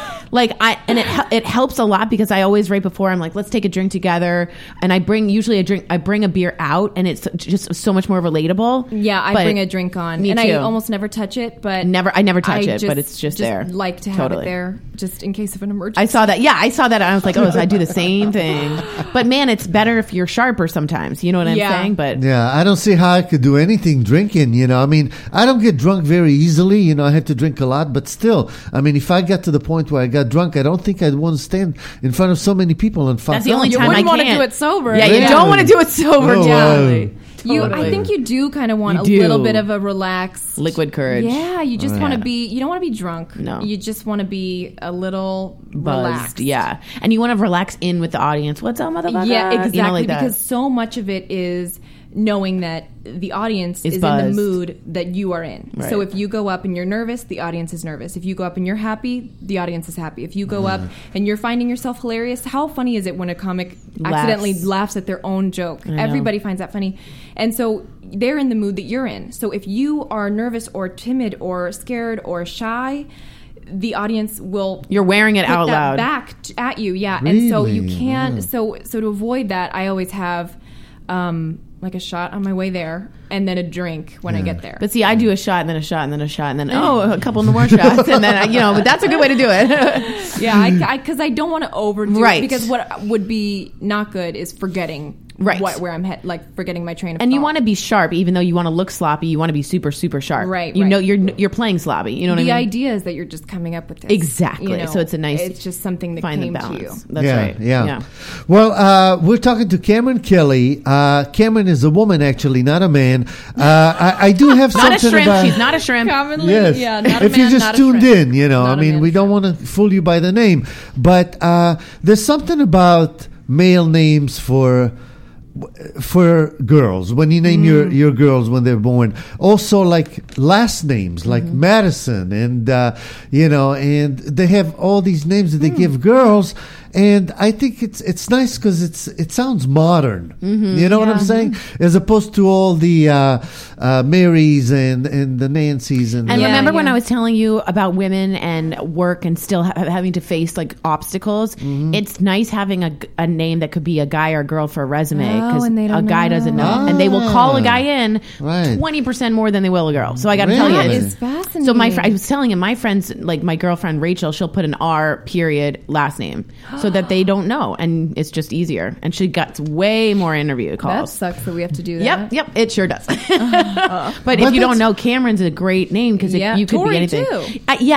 It helps a lot because I always right before I'm like, let's take a drink together, and I bring a beer out, and it's just so much more relatable. Yeah, I bring a drink on, and I almost never touch it, but I never touch it, but it's just there. Like to have it there just in case of an emergency. I saw that. Yeah, I saw that. And I was like, oh, so I do the same thing. But man, it's better if you're sharper sometimes. You know what I'm saying? But I don't see how I could do anything drinking. I mean, I don't get drunk very easily. I have to drink a lot, but still, I mean, if I got to the point where I got drunk, I don't think I'd want to stand in front of so many people and fuck. That's the only time I can't. You wouldn't want to do it sober. Yeah, you don't want to do it sober. Totally. I think you do kind of want a little bit of a relaxed liquid courage. Yeah, you just want to be. You don't want to be drunk. No, you just want to be a little buzzed. Relaxed. Yeah, and you want to relax in with the audience. What's up, motherfucker? Yeah, exactly. Like because so much of it is knowing that the audience is buzzed. in the mood that you are in. Right. So if you go up and you're nervous, the audience is nervous. If you go up and you're happy, the audience is happy. If you go up and you're finding yourself hilarious, how funny is it when a comic accidentally laughs at their own joke? Everybody finds that funny. And so they're in the mood that you're in. So if you are nervous or timid or scared or shy, the audience will you're wearing it out loud back at you. Yeah. Really? And so you can't so to avoid that, I always have like a shot on my way there, and then a drink when I get there. But see, I do a shot and then a shot and then a shot and then a couple more shots and then but that's a good way to do it. Yeah, because I don't want to overdo Right. it. Because what would be not good is forgetting Right. where I'm like forgetting my train of And thought. you want to be sharp, even though you want to look sloppy. You want to be super, super sharp. Right, You right. know, you're playing sloppy. You know what the I mean? idea is that you're just coming up with this. Exactly. So it's a nice. It's just something that find came the to you. balance. That's right. Yeah. Well, we're talking to Cameron Kelly. Cameron is a woman, actually, not a man. I do have Not a something shrimp. about. She's not a shrimp. Commonly, Yes. yeah, not a if man, you just not a tuned shrimp. in, Not a we man don't want to fool you by the name, but there's something about male names for girls when you name your girls when they're born. Also, like last names, like Madison, and and they have all these names that they give girls. And I think it's nice because it sounds modern. You know what I'm saying? As opposed to all the Marys and the Nancys and remember when yeah. I was telling you about women and work and still having to face like obstacles? It's nice having a name that could be a guy or a girl for a resume because and they a don't guy know. doesn't know, and they will call a guy in Right. 20% more than they will a girl. So I got to tell you, Really? It's fascinating. So I was telling him, my friends, like my girlfriend Rachel, she'll put an R period last name so that they don't know, and it's just easier. And she got way more interview That calls. sucks that we have to do that. Yep, it sure does. But if you don't know, Cameron's a great name because Yeah, you could Tori, be anything. too.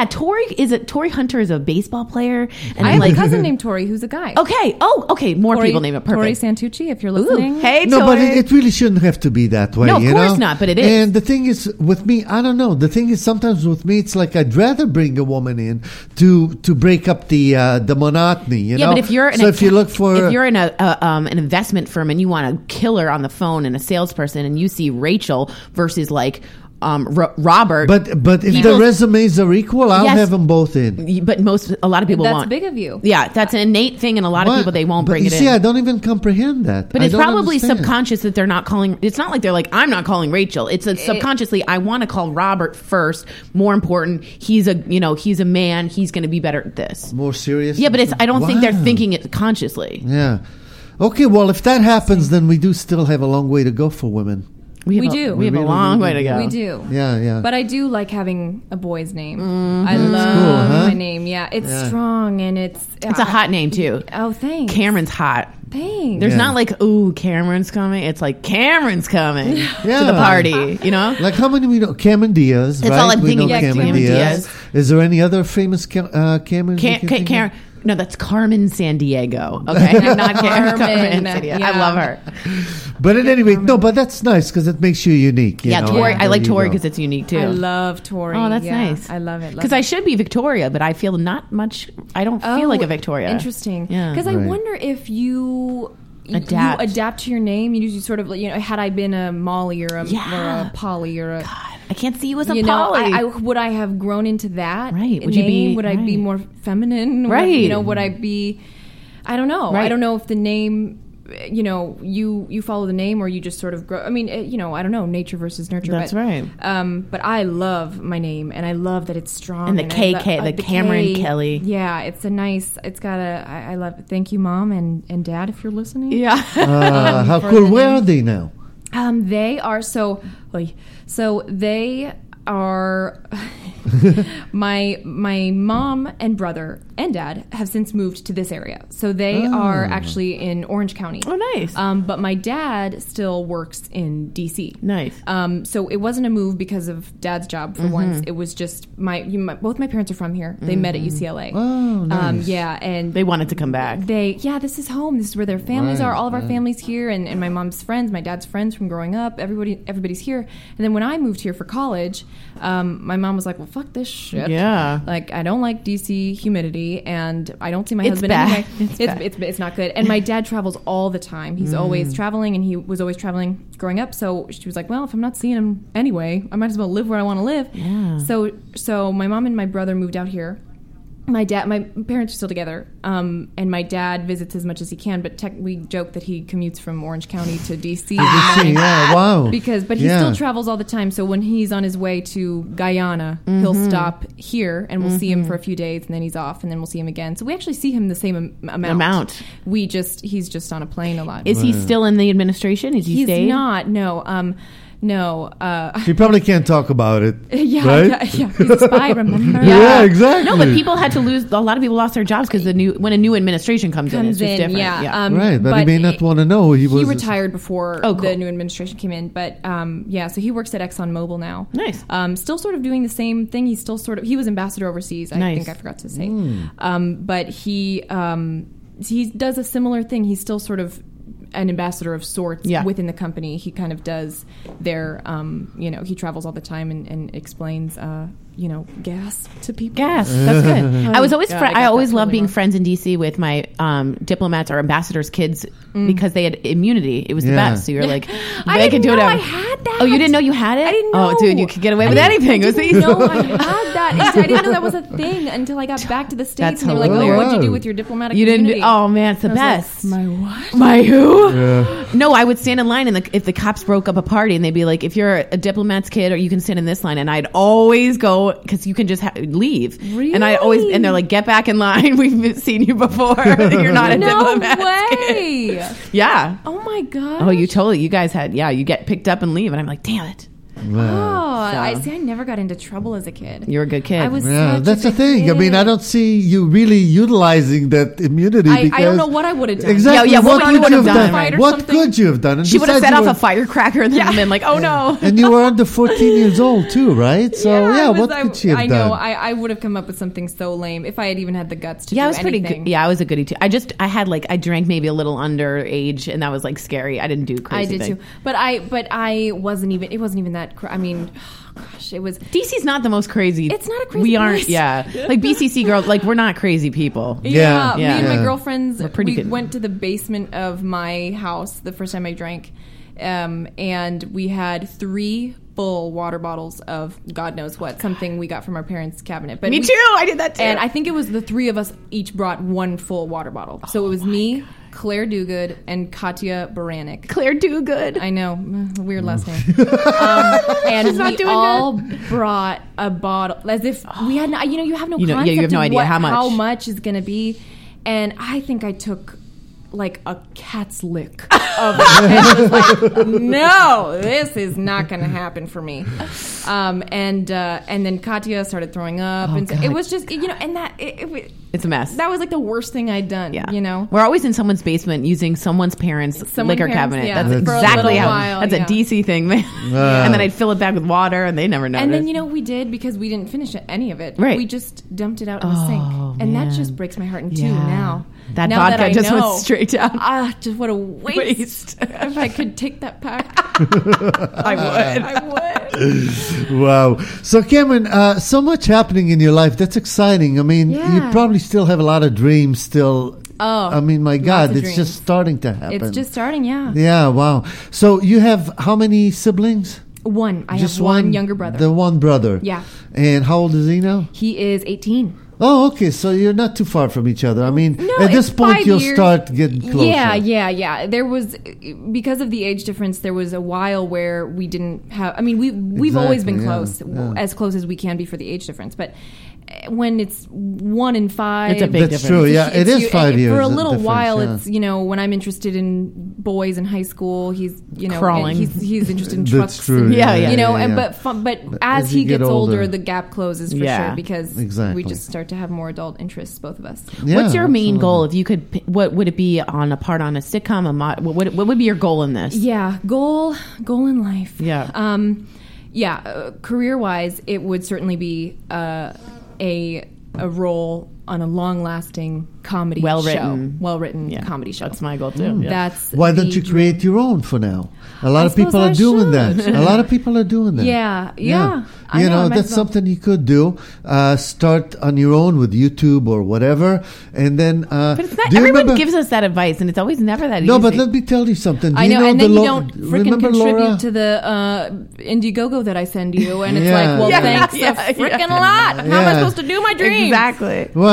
Tori Hunter is a baseball player, and I have like a cousin named Tori who's a guy. okay, more people name it. Tori Perfect. Santucci, if you're Ooh, listening. hey, No, Tori. but it really shouldn't have to be that way. No, of you course know? not, but it is. And the thing is, with me, I don't know. The thing is, sometimes with me, it's like I'd rather bring a woman in to break up the monotony. You know. But if you're if you look for if you're in an investment firm and you want a killer on the phone and a salesperson, and you see Rachel versus like Robert, but if People- the resumes are equal, I'll Yes. have them both in. but a lot of people That's won't. big of you. Yeah, that's an innate thing, and a lot of What? people they won't But bring you it see, in. I don't even comprehend that. But I it's don't probably understand. subconscious that they're not calling. It's not like they're like, I'm not calling Rachel. It's a subconsciously, I want to call Robert first. More important, he's a man. He's going to be better at this. More serious. Yeah, but I don't think they're Wow. thinking it consciously. Yeah. Okay, well, if that happens, then we do still have a long way to go for women. We We do. We have a really long do. way to go. We do. Yeah. But I do like having a boy's name. Mm-hmm. I love cool, huh? my name. Yeah, it's strong and it's It's a hot name too. Oh, thanks. Cameron's hot. Thanks. There's Yeah. not like, ooh, Cameron's coming. It's like Cameron's coming Yeah. to the party. You know. Like how many we know? Cameron Diaz, That's right? all I'm we thinking. know Yeah, Cameron Cameron Diaz. Diaz. Is there any other famous Cameron? Karen. No, that's Carmen Sandiego. Okay, not Carmen Sandiego. Yeah. I love her. But at any rate, no. But that's nice because it makes you unique. You know? Tori. I There like you Tori go. because it's unique too. I love Tori. Oh, that's Yeah, nice. I love it. Because I should be Victoria, but I feel not much. I don't feel like a Victoria. Interesting. Yeah. Because I Right. wonder if you Adapt. you adapt to your name. You sort of, had I been a Molly or a Polly or a God, I can't see you as a you know, Polly. would I have grown into that? Right. Would name? you be- Would I be right. more feminine? Right. Would I be? I don't know. Right. I don't know if the name. You follow the name or you just sort of grow. I mean, I don't know, nature versus nurture. That's right. But I love my name, and I love that it's strong. And the I love- KK, the Cameron K. Kelly. Yeah, it's got I love it. Thank you, Mom and Dad, if you're listening. yeah. How for cool! the Where name. are they now? They are so they are my mom and brother and dad have since moved to this area. So they are actually in Orange County. Oh, nice. But my dad still works in DC. Nice. So it wasn't a move because of Dad's job for once. It was just both my parents are from here. They met at UCLA. Oh, nice. Yeah, and They wanted to come back. this is home. This is where their families Right, are. All of our right. families here, and my mom's friends, my dad's friends from growing up. Everybody's here. And then when I moved here for college, my mom was like, "Well, fuck this shit. Yeah. Like I don't like DC humidity, and I don't see my It's husband bad. anyway. It's bad. It's not good." And my dad travels all the time. He's always traveling, and he was always traveling growing up. So she was like, "Well, if I'm not seeing him anyway, I might as well live where I want to live." Yeah. So my mom and my brother moved out here. my parents are still together, and my dad visits as much as he can. But we joke that he commutes from Orange County to DC. Yeah, wow. But he still travels all the time. So when he's on his way to Guyana, he'll stop here, and we'll see him for a few days, and then he's off, and then we'll see him again. So we actually see him the same amount. He's just on a plane a lot. Is he still in the administration? Is he He's stayed? not. No. No. You probably can't talk about it. Yeah, right? yeah. He's a spy, remember? Yeah, exactly. No, but people had to lose. A lot of people lost their jobs because when a new administration comes in, it's just different. Yeah. Right, but he may not want to know. He retired before the new administration came in, but so he works at ExxonMobil now. Nice. Still sort of doing the same thing. He's still he was ambassador overseas. I think I forgot to say. But he does a similar thing. He's still sort of an ambassador of sorts within the company. He kind of does their, he travels all the time and explains, gas to people. Gas, that's good. I was always, I always loved being more. friends in DC with my diplomats or ambassadors' kids because they had immunity. It was the best. So you're like, I can didn't do it. know I had that. Oh, you didn't know you had it? I didn't know. Oh, dude, you could get away with anything. I didn't know I had that. I didn't know that was a thing until I got back to the States. That's and they were like, hilarious. what'd you do with your diplomatic You immunity? didn't. Oh man, it's the best. Like, my what? My who? Yeah. No, I would stand in line, and if the cops broke up a party, and they'd be like, "If you're a diplomat's kid, or you can stand in this line," and I'd always go because you can just leave. Really? And and they're like, "Get back in line. We've seen you before. You're not a diplomat's kid." way. Yeah. Oh my god. Oh, you guys had. Yeah, you get picked up and leave, and I'm like, "Damn it." I never got into trouble as a kid. You're a good kid. I was Yeah, such that's a the thing. kid. I mean, I don't see you really utilizing that immunity. I because don't know what I would have done. Exactly. Yeah, what what you could you would've have done. done? Fight or What something. could you have done? And She would have besides, set you off a firecracker and then been like, "Oh no!" And you were under 14 years old too, right? So what could she have I done? know. I would have come up with something so lame if I had even had the guts to Yeah, do I was pretty anything. good. Yeah, I was a goodie too. I drank maybe a little underage, and that was like scary. I didn't do crazy. I did too. But I wasn't even. It wasn't even that. I mean, gosh, it was. DC's not the most crazy. It's not a crazy We aren't. place. Yeah, like BCC girls. Like we're not crazy people. Yeah. Me and my Yeah. girlfriends, pretty we good. went to the basement of my house the first time I drank, and we had 3 full water bottles of God knows what, something we got from our parents' cabinet. But Me too. I did that too. And I think it was the 3 of us each brought 1 full water bottle. So it was me, Claire Duguid, and Katya Baranek. Claire Duguid. I know, weird last name. And not we doing all brought a bottle as if we had. You have no You concept have no of idea how much. is going to be. And I think I took like a cat's lick of it. And it was like, no, this is not going to happen for me. And then Katya started throwing up, and so God. it was just and that It's a mess. that was like the worst thing I'd done. Yeah. We're always in someone's basement using someone's parents' liquor cabinet. yeah, That's for a exactly little how. while, That's yeah. a DC thing, man. And then I'd fill it back with water, and they never noticed. And then we did because we didn't finish any of it. Right. We just dumped it out in the sink, and that just breaks my heart in two Yeah. now. That Now vodka I just went know, straight down. Just what a waste. If I could take that back, I would. I would. Wow. So, Cameron, so much happening in your life. That's exciting. I mean, you Yeah. probably still have a lot of dreams still. Oh, I mean, my God, of it's dreams. just starting to happen. It's just starting, yeah. Yeah, wow. So, you have how many siblings? One. I Just have one younger brother. The one brother. Yeah. And how old is he now? He is 18. Oh, okay. So you're not too far from each other. I mean, No, at this it's point, 5 you'll years. start getting closer. Yeah. There was, because of the age difference, there was a while where we didn't have. I mean, we've always been Exactly, close, yeah. as close as we can be for the age difference. But when it's 1 and 5, It's a big That's difference. true. Yeah, it is you- 5 years. For a the little difference, while, yeah. it's when I'm interested in boys in high school, he's Crawling. He's interested in That's trucks. true. And, Yeah, yeah. But as As you he get gets older, older. the gap closes for Yeah. sure because Exactly. we just start to have more adult interests, both of us. Yeah, What's your main absolutely. goal? If you could, what would it be on a part on a sitcom? What would be your goal in this? Yeah, goal in life. Yeah. Career wise, it would certainly be a role on a long lasting comedy Well-written. show. Well written Yeah. comedy show. That's my goal too. Yeah. That's Why don't the you dream. create your own for now? A lot I of people suppose are I doing should. that. A lot of people are doing that. Yeah. I You know, I might that's as well. something you could do. Start on your own with YouTube or whatever, and then. But it's not, do you everyone remember? gives us that advice, and it's always never that easy. No, but let me tell you something. Do I you know, and the then you Lo- don't freaking remember contribute Laura? to the Indiegogo that I send you, and it's Yeah. like, well, Yeah, thanks yeah, a freaking yeah. lot. How am I Yeah. supposed to do my dream? Exactly. Well,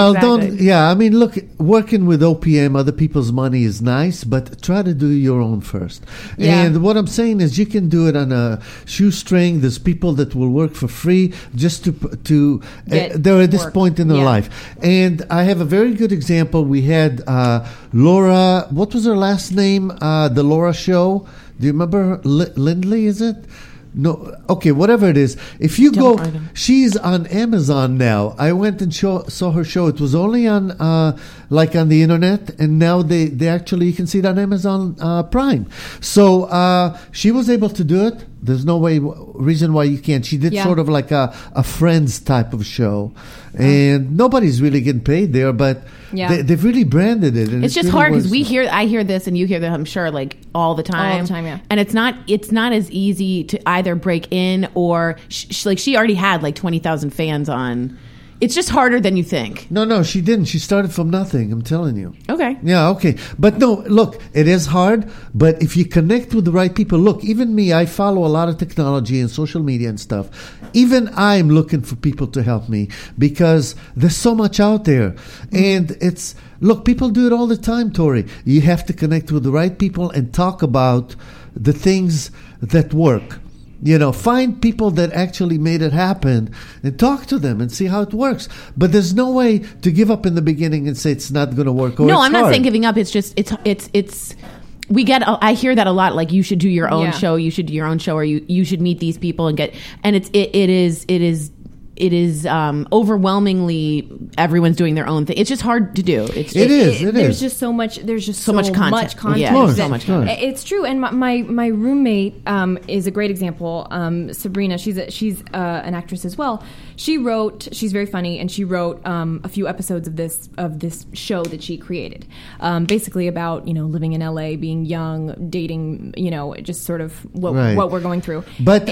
Well, exactly. I mean, look, working with OPM, other people's money is nice, but try to do your own first. Yeah. And what I'm saying is you can do it on a shoestring. There's people that will work for free just to they're at this work. point in their Yeah. life. And I have a very good example. We had Laura, what was her last name? The Laura Show. Do you remember Lindley, is it? No, okay, whatever it is. If you Don't go, write 'em. she's on Amazon now. I went and saw her show. It was only on like on the internet, and now they actually, you can see it on Amazon Prime. So she was able to do it. There's no reason why you can't. She did Yeah. sort of like a Friends type of show, and nobody's really getting paid there, but Yeah. they've really branded it. And It's just really hard because works. I hear this and you hear that, I'm sure, like all the time. All the time, yeah. And it's not as easy to either break in or like she already had like 20,000 fans on. It's just harder than you think. No, she didn't. She started from nothing. I'm telling you. Okay. Yeah, okay. But no, look, it is hard, but if you connect with the right people, look, even me, I follow a lot of technology and social media and stuff. Even I'm looking for people to help me because there's so much out there. And look, people do it all the time, Tori. You have to connect with the right people and talk about the things that work. You know, find people that actually made it happen and talk to them and see how it works. But there's no way to give up in the beginning and say it's not going to work. Or No, it's I'm not hard. saying giving up. It's just it's. I hear that a lot. Like you should do your own Yeah. show. You should do your own show, or you should meet these people and get. And it is overwhelmingly everyone's doing their own thing. It's just hard to do. It is. There's just so much. There's just so much content. Much content. Yeah, Of course, that- so much content. It's true. And my roommate is a great example. Sabrina, she's an actress as well. She's very funny, and she wrote a few episodes of this show that she created, basically about living in LA, being young, dating, just sort of Right. what we're going through. But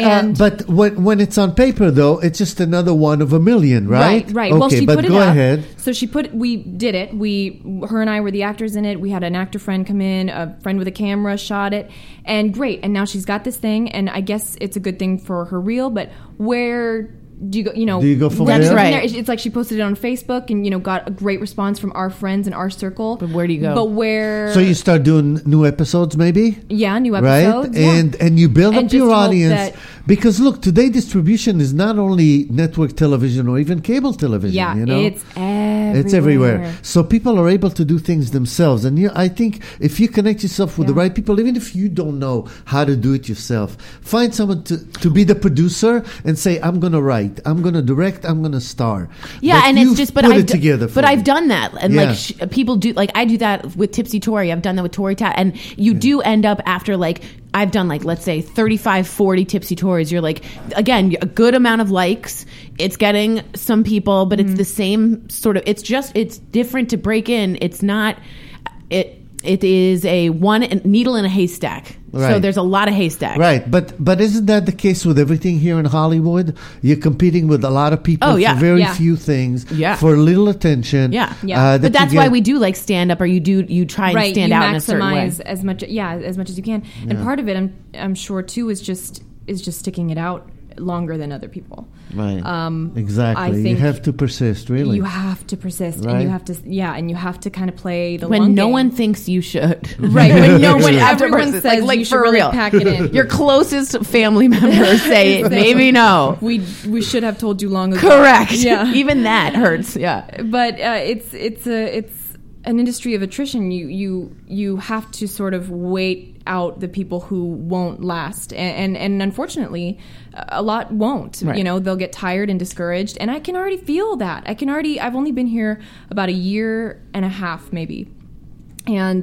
when it's on paper, though, it's just another one of a million, right? Right. Okay, Well, she but put it go up. ahead. So we did it. Her and I were the actors in it. We had an actor friend come in, a friend with a camera shot it, and great. And now she's got this thing, and I guess it's a good thing for her reel. But where do you go? Do you go from That's there? right. It's like she posted it on Facebook, and got a great response from our friends in our circle. But where do you go? But where? So you start doing new episodes, maybe? yeah, new Right? episodes, yeah. And you build And up your just hope audience. that- Because look, today distribution is not only network television or even cable television. yeah, It's it's everywhere. So people are able to do things themselves. And I think if you connect yourself with the Yeah. right people, even if you don't know how to do it yourself, find someone to be the producer and say, I'm going to write, I'm going to direct, I'm going to star. Yeah, But and you it's just, but put I've it together. For but me. I've done that, and Yeah. like people do, like I do that with Tipsy Tori. I've done that with Tori Tat, and you do end up after like I've done like let's say 35, 40 Tipsy Tories. You're like again a good amount of likes. It's getting some people, but it's the same sort of. It's different to break in. It's not it. It is a one needle in a haystack. So Right. there's a lot of haystacks. Right, but isn't that the case with everything here in Hollywood? You're competing with a lot of people Oh, yeah. for very Yeah. few things, Yeah. for little attention. Yeah. Yeah. But that's why we do like stand up, or you try and right, stand you out in a certain way. maximize as much as you can. And part of it, I'm sure too, is just sticking it out longer than other people. Right. I Exactly. You think have to persist, really. You have to persist, Right. and you have to, and you have to kind of play the When long no game. one thinks you should. right? When no one, Everyone everyone says says like you for should really real. pack it in. Your closest family members say maybe no. we should have told you long ago. Correct. Yeah. Even that hurts. Yeah. But it's an industry of attrition. You have to sort of wait out the people who won't last, and unfortunately, a lot won't. Right. They'll get tired and discouraged, and I can already feel that. I've only been here about a year and a half, maybe. And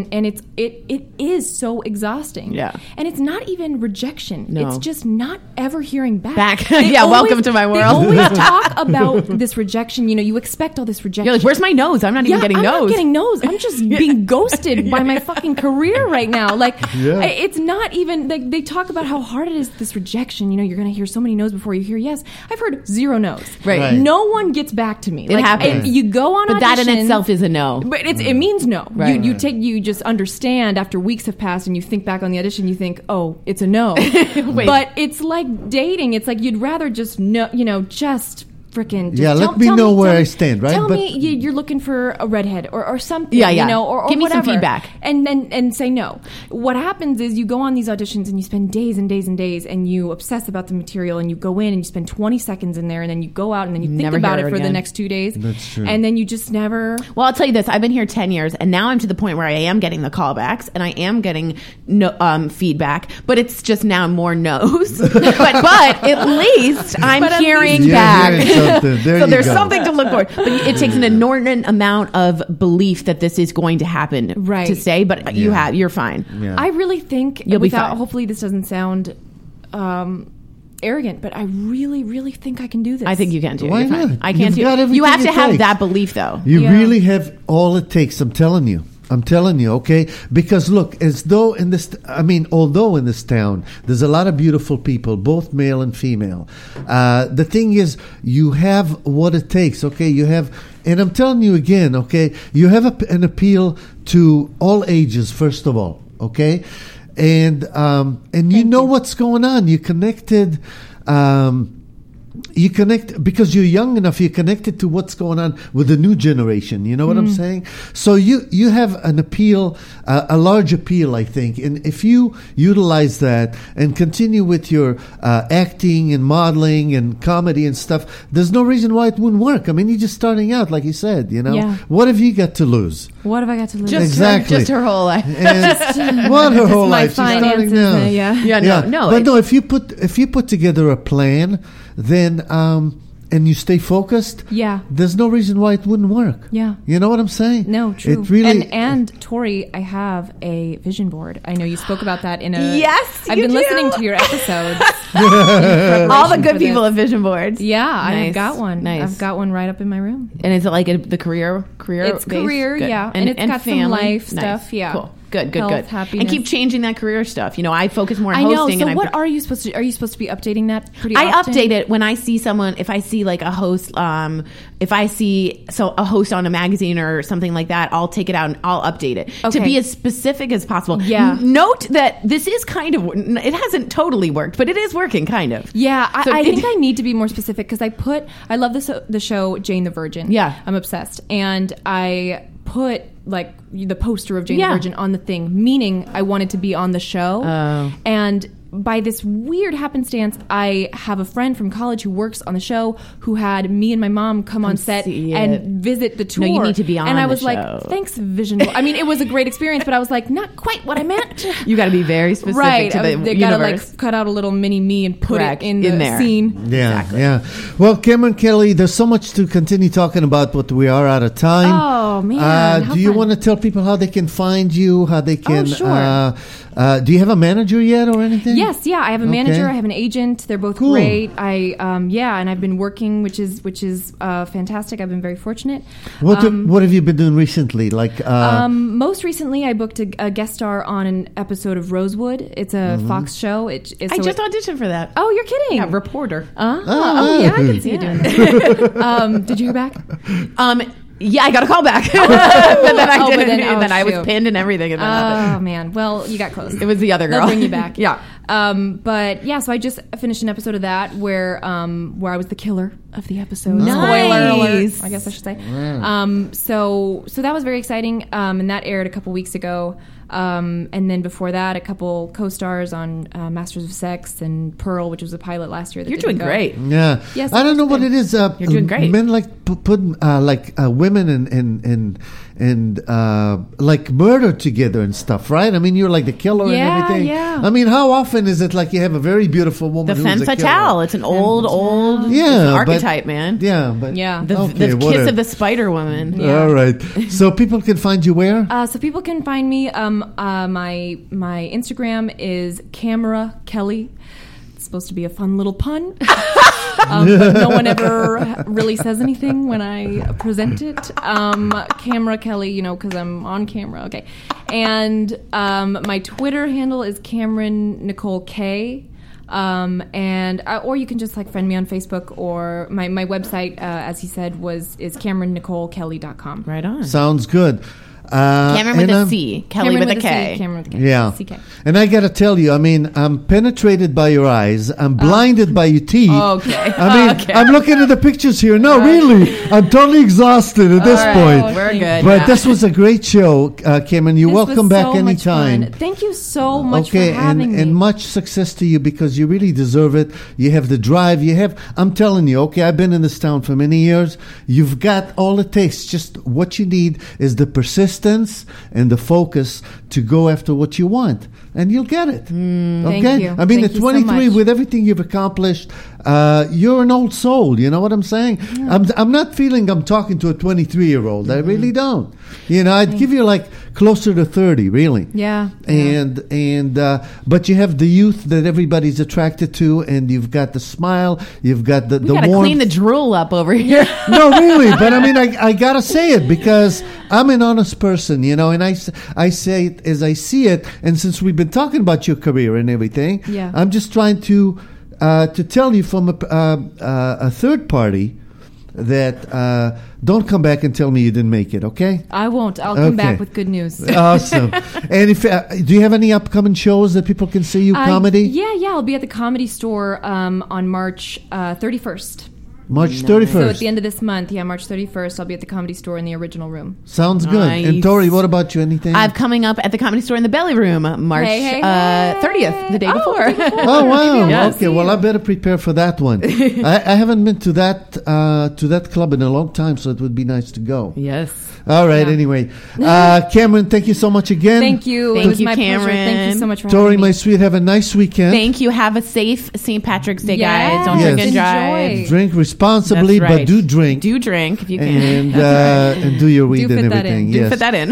it is so exhausting. Yeah. And it's not even rejection. No. It's just not ever hearing back. Back. Yeah, welcome to my They world. always talk about this rejection. You expect all this rejection. You're like, where's my nose? I'm not even getting I'm nose. not getting nose. I'm just being ghosted by my fucking career right now. Like, Yeah. it's not even like they talk about how hard it is. This rejection. You're going to hear so many no's before you hear yes. I've heard 0 no's. Right. Right. No one gets back to me. It happens. You go on, But that in audition, itself is a no. But it means no. Right. You just understand after weeks have passed and you think back on the audition. You think, oh, it's a no. But it's like dating. It's like you'd rather just know. Just freaking just let me know where I stand, right? Tell But- me you're looking for a redhead or something, Yeah, yeah. you know, or Give me some whatever. feedback. And say no. What happens is you go on these auditions and you spend days and days and days and you obsess about the material and you go in and you spend 20 seconds in there and then you go out and then you think Never about hear it it for the again. next 2 days. That's true. And then you just never... Well, I'll tell you this. I've been here 10 years, and now I'm to the point where I am getting the callbacks, and I am getting feedback, but it's just now more no's. but at least I'm hearing You're back. hearing something. There So you there's go. something to look for. But it takes an inordinate amount of belief that this is going to happen Right. to stay, but you're fine. Yeah. I really think, You'll be without, fine. hopefully this doesn't sound arrogant, but I really, really think I can do this. I think you can too. Why You're fine. not? I can't You've do got it. You everything have to it have takes. that belief, though. You Yeah. really have all it takes. I'm telling you, okay? Because look, although in this town, there's a lot of beautiful people, both male and female. The thing is, you have what it takes, okay? You have, and I'm telling you again, okay? You have an appeal to all ages, first of all, okay? And you know what's going on. You connected. You connect because you're young enough. You're connected to what's going on with the new generation. You know what I'm saying? So you have an appeal, a large appeal, I think. And if you utilize that and continue with your acting and modeling and comedy and stuff, there's no reason why it wouldn't work. I mean, you're just starting out, like you said. You know, Yeah. what have you got to lose? What have I got to lose? Exactly. Just her whole life. And what her whole My life? She's starting finances, now. yeah. Yeah, no. But no, if you put together a plan, then and you stay focused, Yeah. there's no reason why it wouldn't work. Yeah. You know what I'm saying? No, true. It really and Tori, I have a vision board. I know you spoke about that in a. Yes, I've you been do. listening to your episodes. All the for good this. people have vision boards. Yeah, Nice. I've got one. Nice. I've got one right up in my room. And is it like the career? It's based? career, Good. yeah. And it's got some family? life Nice. stuff, yeah. Cool. Good. Health, And happiness. keep changing that career stuff. You know, I focus more on I know. hosting. So and what are you supposed to? Are you supposed to be updating that pretty I often? update it when I see someone. If I see like a host, if I see a host on a magazine or something like that, I'll take it out and I'll update it to Okay. be as specific as possible. Yeah. Note that this is kind of, it hasn't totally worked, but it is working kind of. Yeah, So I it- think I need to be more specific because I love the show Jane the Virgin. Yeah. I'm obsessed, and I put like the poster of Jane Yeah. the Virgin on the thing, meaning I wanted to be on the show. Oh. And by this weird happenstance, I have a friend from college who works on the show who had me and my mom come on set see it. and visit the tour. No, you need to be on And I the was show. like, thanks, Vision. I mean, it was a great experience, but I was like, not quite what I meant. You got to be very specific Right. to the They gotta universe. like cut out a little mini me and put Correct. it in the In there. scene. Yeah, yeah. Well, Cameron Kelly, there's so much to continue talking about, but we are out of time. Oh, man, how do you fun. want to tell people how they can find you? How they can? sure. Do you have a manager yet or anything? Yes, yeah, I have a manager. Okay. I have an agent. They're both Cool. great. And I've been working, which is fantastic. I've been very fortunate. What have you been doing recently? Like, Most recently, I booked a guest star on an episode of Rosewood. It's a Fox show. I just auditioned for that. Oh, you're kidding? Yeah, reporter. Oh, yeah, I can see you doing that. Did you hear back? Yeah, I got a call back. but then I Oh, didn't. but then- and then I was shoot. pinned and everything. And then nothing. Oh man, well you got close. It was the other girl. They'll bring you back. Yeah. But yeah, so I just finished an episode of that where I was the killer of the episode. Nice. Spoiler alert, I guess I should say. So that was very exciting, and that aired a couple weeks ago. And then before that, a couple co-stars on Masters of Sex and Pearl, which was a pilot last year. That You're doing didn't go. great. yeah. Yes, I don't know what good. it is. You're doing great. Men like put women and like murder together and stuff, right? I mean, you're like the killer Yeah, and everything. yeah. I mean, how often is it like you have a very beautiful woman The who's femme a killer? fatale. It's an old Yeah, it's an but- archetype, man. Yeah, but Yeah. The okay, kiss whatever. of the Spider Woman. Yeah. All right. So people can find you where? So people can find me. My Instagram is Camera Kelly. It's supposed to be a fun little pun, but no one ever really says anything when I present it. Camera Kelly, because I'm on camera. Okay, and my Twitter handle is Cameron Nicole K. Or you can just friend me on Facebook, or my website, as he said, is CameronNicoleKelly.com. Right on. Sounds good. Cameron with and a C, Kelly with a K. Cameron with a K. Yeah. CK. And I got to tell you, I mean, I'm penetrated by your eyes. I'm blinded by your teeth. Okay. I mean, I'm looking at the pictures here. No, really. I'm totally exhausted at this point. We're good. But this was a great show, Cameron. You're This welcome was back so much anytime. fun. Thank you so much Okay, for having me. and much success to you because you really deserve it. You have the drive. I'm telling you, okay, I've been in this town for many years. You've got all it takes. Just what you need is the persistence and the focus to go after what you want. And you'll get it. Okay? Thank you. I mean, Thank at you so 23, much. with everything you've accomplished, you're an old soul. You know what I'm saying? I'm not feeling I'm talking to a 23-year-old. I really don't. You know, I'd give you like closer to 30, really. Yeah. But you have the youth that everybody's attracted to, and you've got the smile, you've got the We gotta warmth. clean the drool up over here. No, really, but I mean, I gotta say it because I'm an honest person, you know, and I say it as I see it. And since we've been talking about your career and everything, Yeah. I'm just trying to tell you from a third party that don't come back and tell me you didn't make it, okay? I won't. I'll come back Okay. with good news. Awesome. And if do you have any upcoming shows that people can see you comedy? Yeah. I'll be at the Comedy Store on March 31st. March 31st. So at the end of this month, March 31st, I'll be at the Comedy Store in the original room. Sounds good. And Nice. Tori, what about you? Anything? I'm coming up at the Comedy Store in the Belly Room, March Hey. 30th, the day before. Oh wow! Yes. Okay, well I better prepare for that one. I haven't been to that club in a long time, so it would be nice to go. Yes. All right. Anyway, Cameron, thank you so much again. Thank you. Thank It was you, my pleasure. Thank Cameron. you so much for Tori, having me. my sweet, have a nice weekend. Thank you. Have a safe St. Patrick's Day, Yes. guys. Don't Yes. drink and drive. Enjoy. Drink responsibly, That's right. but do drink Do drink if you can. and do your weed Do and fit that everything. in. Do Yes. fit that in.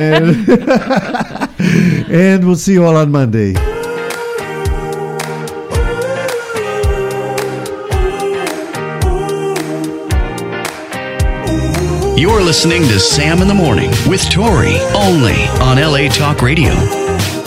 And we'll see you all on Monday. You're listening to Sam in the Morning with Tori, only on LA Talk Radio.